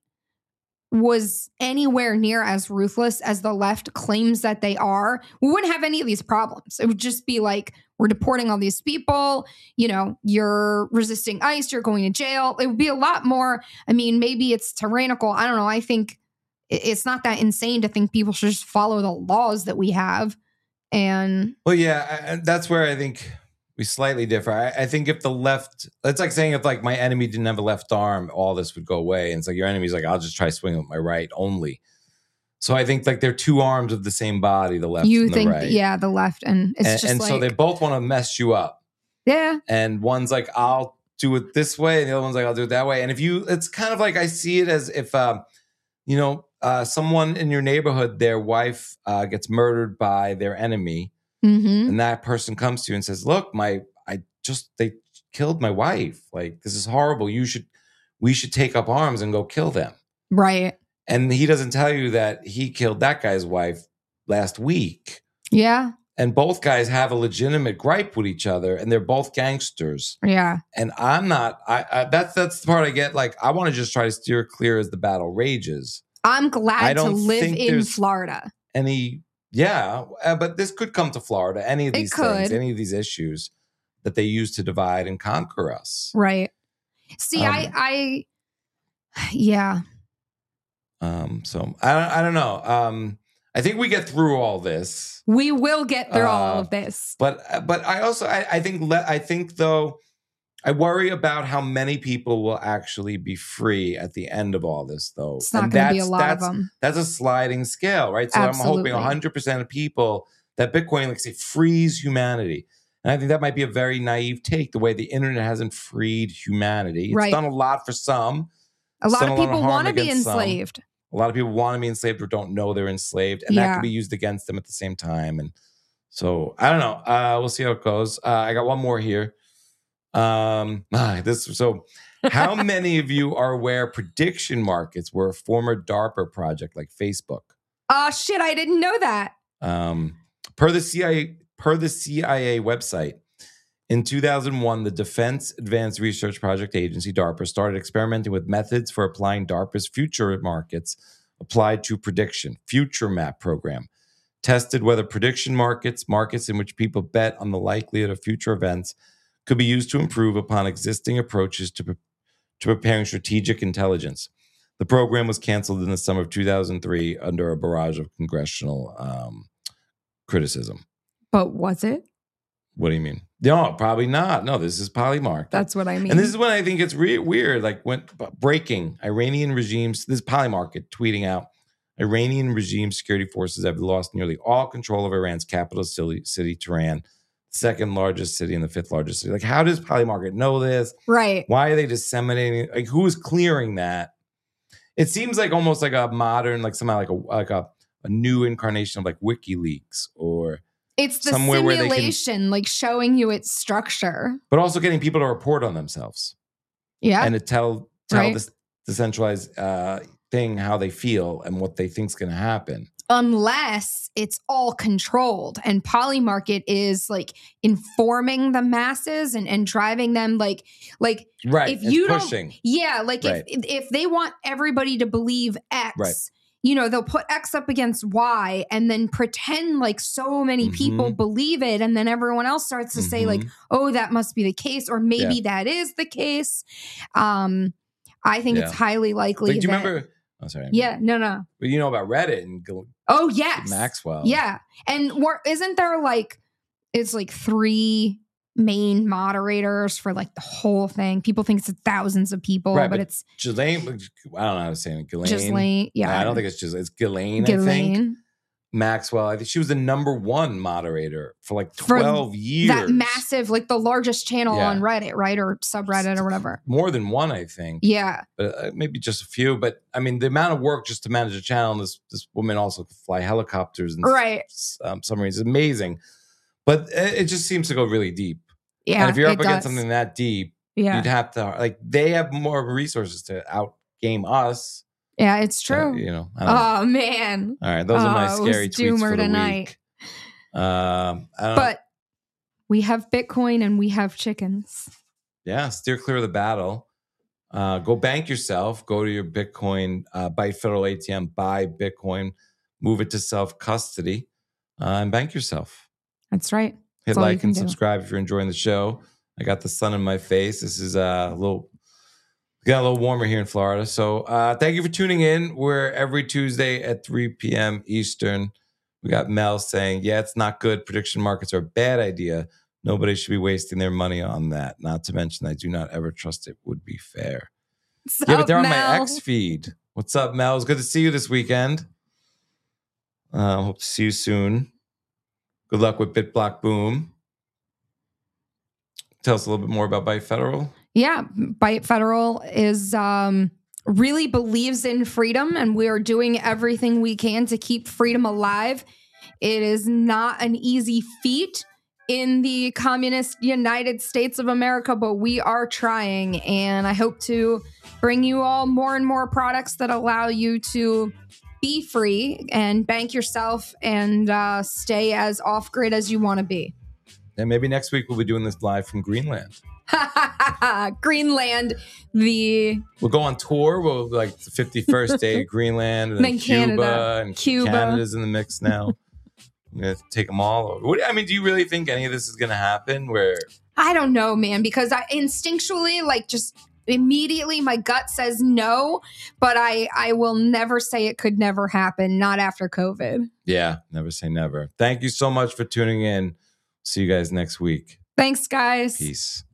Speaker 2: was anywhere near as ruthless as the left claims that they are, we wouldn't have any of these problems. It would just be like, we're deporting all these people, you know, you're resisting ICE, you're going to jail. It would be a lot more. I mean, maybe it's tyrannical. I don't know. I think it's not that insane to think people should just follow the laws that we have. And
Speaker 1: well, yeah, I- that's where I think we slightly differ. I, I think if the left, it's like saying if like my enemy didn't have a left arm, all this would go away. And it's like your enemy's like, I'll just try swinging with my right only. So I think like they're two arms of the same body, the left
Speaker 2: you
Speaker 1: and the
Speaker 2: think,
Speaker 1: right.
Speaker 2: yeah, the left. And it's
Speaker 1: and
Speaker 2: just
Speaker 1: and
Speaker 2: like,
Speaker 1: so they both want to mess you up.
Speaker 2: yeah.
Speaker 1: And one's like, I'll do it this way. And the other one's like, I'll do it that way. And if you, it's kind of like, I see it as if, um, you know, uh, someone in your neighborhood, their wife uh, gets murdered by their enemy.
Speaker 2: Mm-hmm.
Speaker 1: And that person comes to you and says, look, my, I just, they killed my wife. Like, this is horrible. You should, we should take up arms and go kill them.
Speaker 2: Right.
Speaker 1: And he doesn't tell you that he killed that guy's wife last week.
Speaker 2: Yeah.
Speaker 1: And both guys have a legitimate gripe with each other, and they're both gangsters.
Speaker 2: Yeah.
Speaker 1: And I'm not, I, I that's, that's the part I get. Like, I want to just try to steer clear as the battle rages.
Speaker 2: I'm
Speaker 1: I
Speaker 2: glad to
Speaker 1: don't
Speaker 2: live
Speaker 1: think
Speaker 2: in
Speaker 1: there's
Speaker 2: Florida.
Speaker 1: Any, yeah, uh, but this could come to Florida. Any of
Speaker 2: It
Speaker 1: these things,
Speaker 2: could.
Speaker 1: any of these issues that they use to divide and conquer us.
Speaker 2: Right. See,
Speaker 1: Um,
Speaker 2: I, I, yeah.
Speaker 1: Um, so I don't, I don't know. Um, I think we get through all this,
Speaker 2: We will get through all
Speaker 1: Uh,
Speaker 2: of this.
Speaker 1: but but I also I, I think le- I think though I worry about how many people will actually be free at the end of all this, though.
Speaker 2: It's not
Speaker 1: And
Speaker 2: gonna be a
Speaker 1: that's-
Speaker 2: lot of
Speaker 1: that's-
Speaker 2: them.
Speaker 1: That's a sliding scale, right? So
Speaker 2: Absolutely.
Speaker 1: I'm hoping one hundred percent of people that Bitcoin, like say, frees humanity. And I think that might be a very naive take, the way the internet hasn't freed humanity. It's
Speaker 2: Right.
Speaker 1: done a lot for some.
Speaker 2: A
Speaker 1: It's
Speaker 2: lot
Speaker 1: done
Speaker 2: of
Speaker 1: lot
Speaker 2: people
Speaker 1: harm
Speaker 2: want to be
Speaker 1: against some.
Speaker 2: enslaved.
Speaker 1: A lot of people want to be enslaved or don't know they're enslaved, and that
Speaker 2: Yeah.
Speaker 1: can be used against them at the same time. And so I don't know. Uh, we'll see how it goes. Uh, I got one more here. Um, ah, this so. How many of you are aware prediction markets were a former DARPA project like Facebook?
Speaker 2: Oh shit! I didn't know that.
Speaker 1: Um, per the C I A, per the C I A website, in two thousand one, the Defense Advanced Research Project Agency, DARPA, started experimenting with methods for applying DARPA's future markets applied to prediction, Future Map program, tested whether prediction markets, markets in which people bet on the likelihood of future events, could be used to improve upon existing approaches to, pre- to preparing strategic intelligence. The program was canceled in the summer of two thousand three under a barrage of congressional um, criticism.
Speaker 2: But was it?
Speaker 1: What do you mean? No, probably not. No, this is Polymarket.
Speaker 2: That's what I mean.
Speaker 1: And this is when I think it's re- weird. Like when breaking Iranian regimes, this is Polymarket tweeting out, Iranian regime security forces have lost nearly all control of Iran's capital city, city Tehran, second largest city and the fifth largest city. Like, how does Polymarket know this?
Speaker 2: Right.
Speaker 1: Why are they disseminating it? Like, who is clearing that? It seems like almost like a modern, like somehow like a like a, a new incarnation of like WikiLeaks or
Speaker 2: it's the
Speaker 1: somewhere where they can,
Speaker 2: simulation, like showing you its structure.
Speaker 1: but also getting people to report on themselves.
Speaker 2: Yeah.
Speaker 1: And to tell tell
Speaker 2: Right.
Speaker 1: this decentralized uh, thing how they feel and what they think's going to happen.
Speaker 2: Unless it's all controlled and Polymarket is like informing the masses and, and driving them like like
Speaker 1: Right.
Speaker 2: if
Speaker 1: It's
Speaker 2: you
Speaker 1: pushing.
Speaker 2: don't yeah like
Speaker 1: Right.
Speaker 2: if if they want everybody to believe X,
Speaker 1: Right.
Speaker 2: you know, they'll put X up against Y and then pretend like so many people
Speaker 1: Mhm.
Speaker 2: believe it, and then everyone else starts to say like,
Speaker 1: Mhm.
Speaker 2: oh, that must be the case, or maybe
Speaker 1: Yeah.
Speaker 2: that is the case. um I think it's
Speaker 1: Yeah.
Speaker 2: highly likely
Speaker 1: Like, do you
Speaker 2: that-
Speaker 1: remember? Oh, sorry.
Speaker 2: yeah no no
Speaker 1: But you know about Reddit and Gal-
Speaker 2: Oh yes,
Speaker 1: Maxwell.
Speaker 2: Yeah, and where, isn't there like it's like three main moderators for like the whole thing? People think it's thousands of people,
Speaker 1: Right,
Speaker 2: but, it's
Speaker 1: Ghislaine. I don't know how to say it. Ghislaine.
Speaker 2: Ghislaine, yeah.
Speaker 1: I don't think it's just it's Ghislaine. I think
Speaker 2: Ghislaine.
Speaker 1: Maxwell. I think she was the number one moderator for like
Speaker 2: For
Speaker 1: twelve years.
Speaker 2: that massive, like the largest channel
Speaker 1: Yeah.
Speaker 2: on Reddit, right, or subreddit or whatever.
Speaker 1: More than one, I think.
Speaker 2: Yeah,
Speaker 1: But uh, maybe just a few. But I mean, the amount of work just to manage a channel. And this this woman also could fly helicopters and
Speaker 2: Right.
Speaker 1: s- um, submarines. Is amazing. But it, it just seems to go really deep.
Speaker 2: yeah.
Speaker 1: and if you're
Speaker 2: it
Speaker 1: up against
Speaker 2: does.
Speaker 1: something that deep,
Speaker 2: Yeah.
Speaker 1: you'd have to like they have more resources to outgame us.
Speaker 2: Yeah, it's
Speaker 1: So,
Speaker 2: true.
Speaker 1: you know. I don't know.
Speaker 2: Oh man.
Speaker 1: All right, those are my
Speaker 2: Oh, it was
Speaker 1: scary tweets
Speaker 2: doomer
Speaker 1: for the
Speaker 2: tonight.
Speaker 1: week. Um, I don't know.
Speaker 2: But we have Bitcoin and we have chickens.
Speaker 1: Yeah, steer clear of the battle. Uh, go bank yourself. Go to your Bitcoin, uh, Byte Federal A T M, buy Bitcoin, move it to self custody, uh, and bank yourself.
Speaker 2: That's right.
Speaker 1: Hit
Speaker 2: That's all you
Speaker 1: like
Speaker 2: can
Speaker 1: and
Speaker 2: do.
Speaker 1: subscribe if you're enjoying the show. I got the sun in my face. This is uh, a little. Got a little warmer here in Florida. So uh, thank you for tuning in. We're every Tuesday at three p.m. Eastern. We got Mel saying, yeah, it's not good. Prediction markets are a bad idea. Nobody should be wasting their money on that. Not to mention, I do not ever trust it would be fair.
Speaker 2: What's
Speaker 1: yeah, but
Speaker 2: up,
Speaker 1: they're on
Speaker 2: Mel?
Speaker 1: my X feed. What's up, Mel? It's good to see you this weekend. Uh, hope to see you soon. Good luck with BitBlock Boom. Tell us a little bit more about Byte Federal.
Speaker 2: Yeah, Byte Federal is um, really believes in freedom, and we are doing everything we can to keep freedom alive. It is not an easy feat in the communist United States of America, but we are trying, and I hope to bring you all more and more products that allow you to be free and bank yourself and uh, stay as off-grid as you want to be.
Speaker 1: And maybe next week we'll be doing this live from Greenland.
Speaker 2: Greenland, the
Speaker 1: We'll go on tour. We'll like the fifty-first day of Greenland, and then,
Speaker 2: Then
Speaker 1: Cuba,
Speaker 2: Canada.
Speaker 1: and
Speaker 2: Cuba.
Speaker 1: Canada's in the mix now. I'm gonna take them all. What, I mean, do you really think any of this is gonna happen? Where
Speaker 2: I don't know, man, because I instinctually, like, just immediately my gut says no, but I I will never say it could never happen, not after COVID.
Speaker 1: yeah, never say never. Thank you so much for tuning in. See you guys next week.
Speaker 2: Thanks, guys.
Speaker 1: Peace.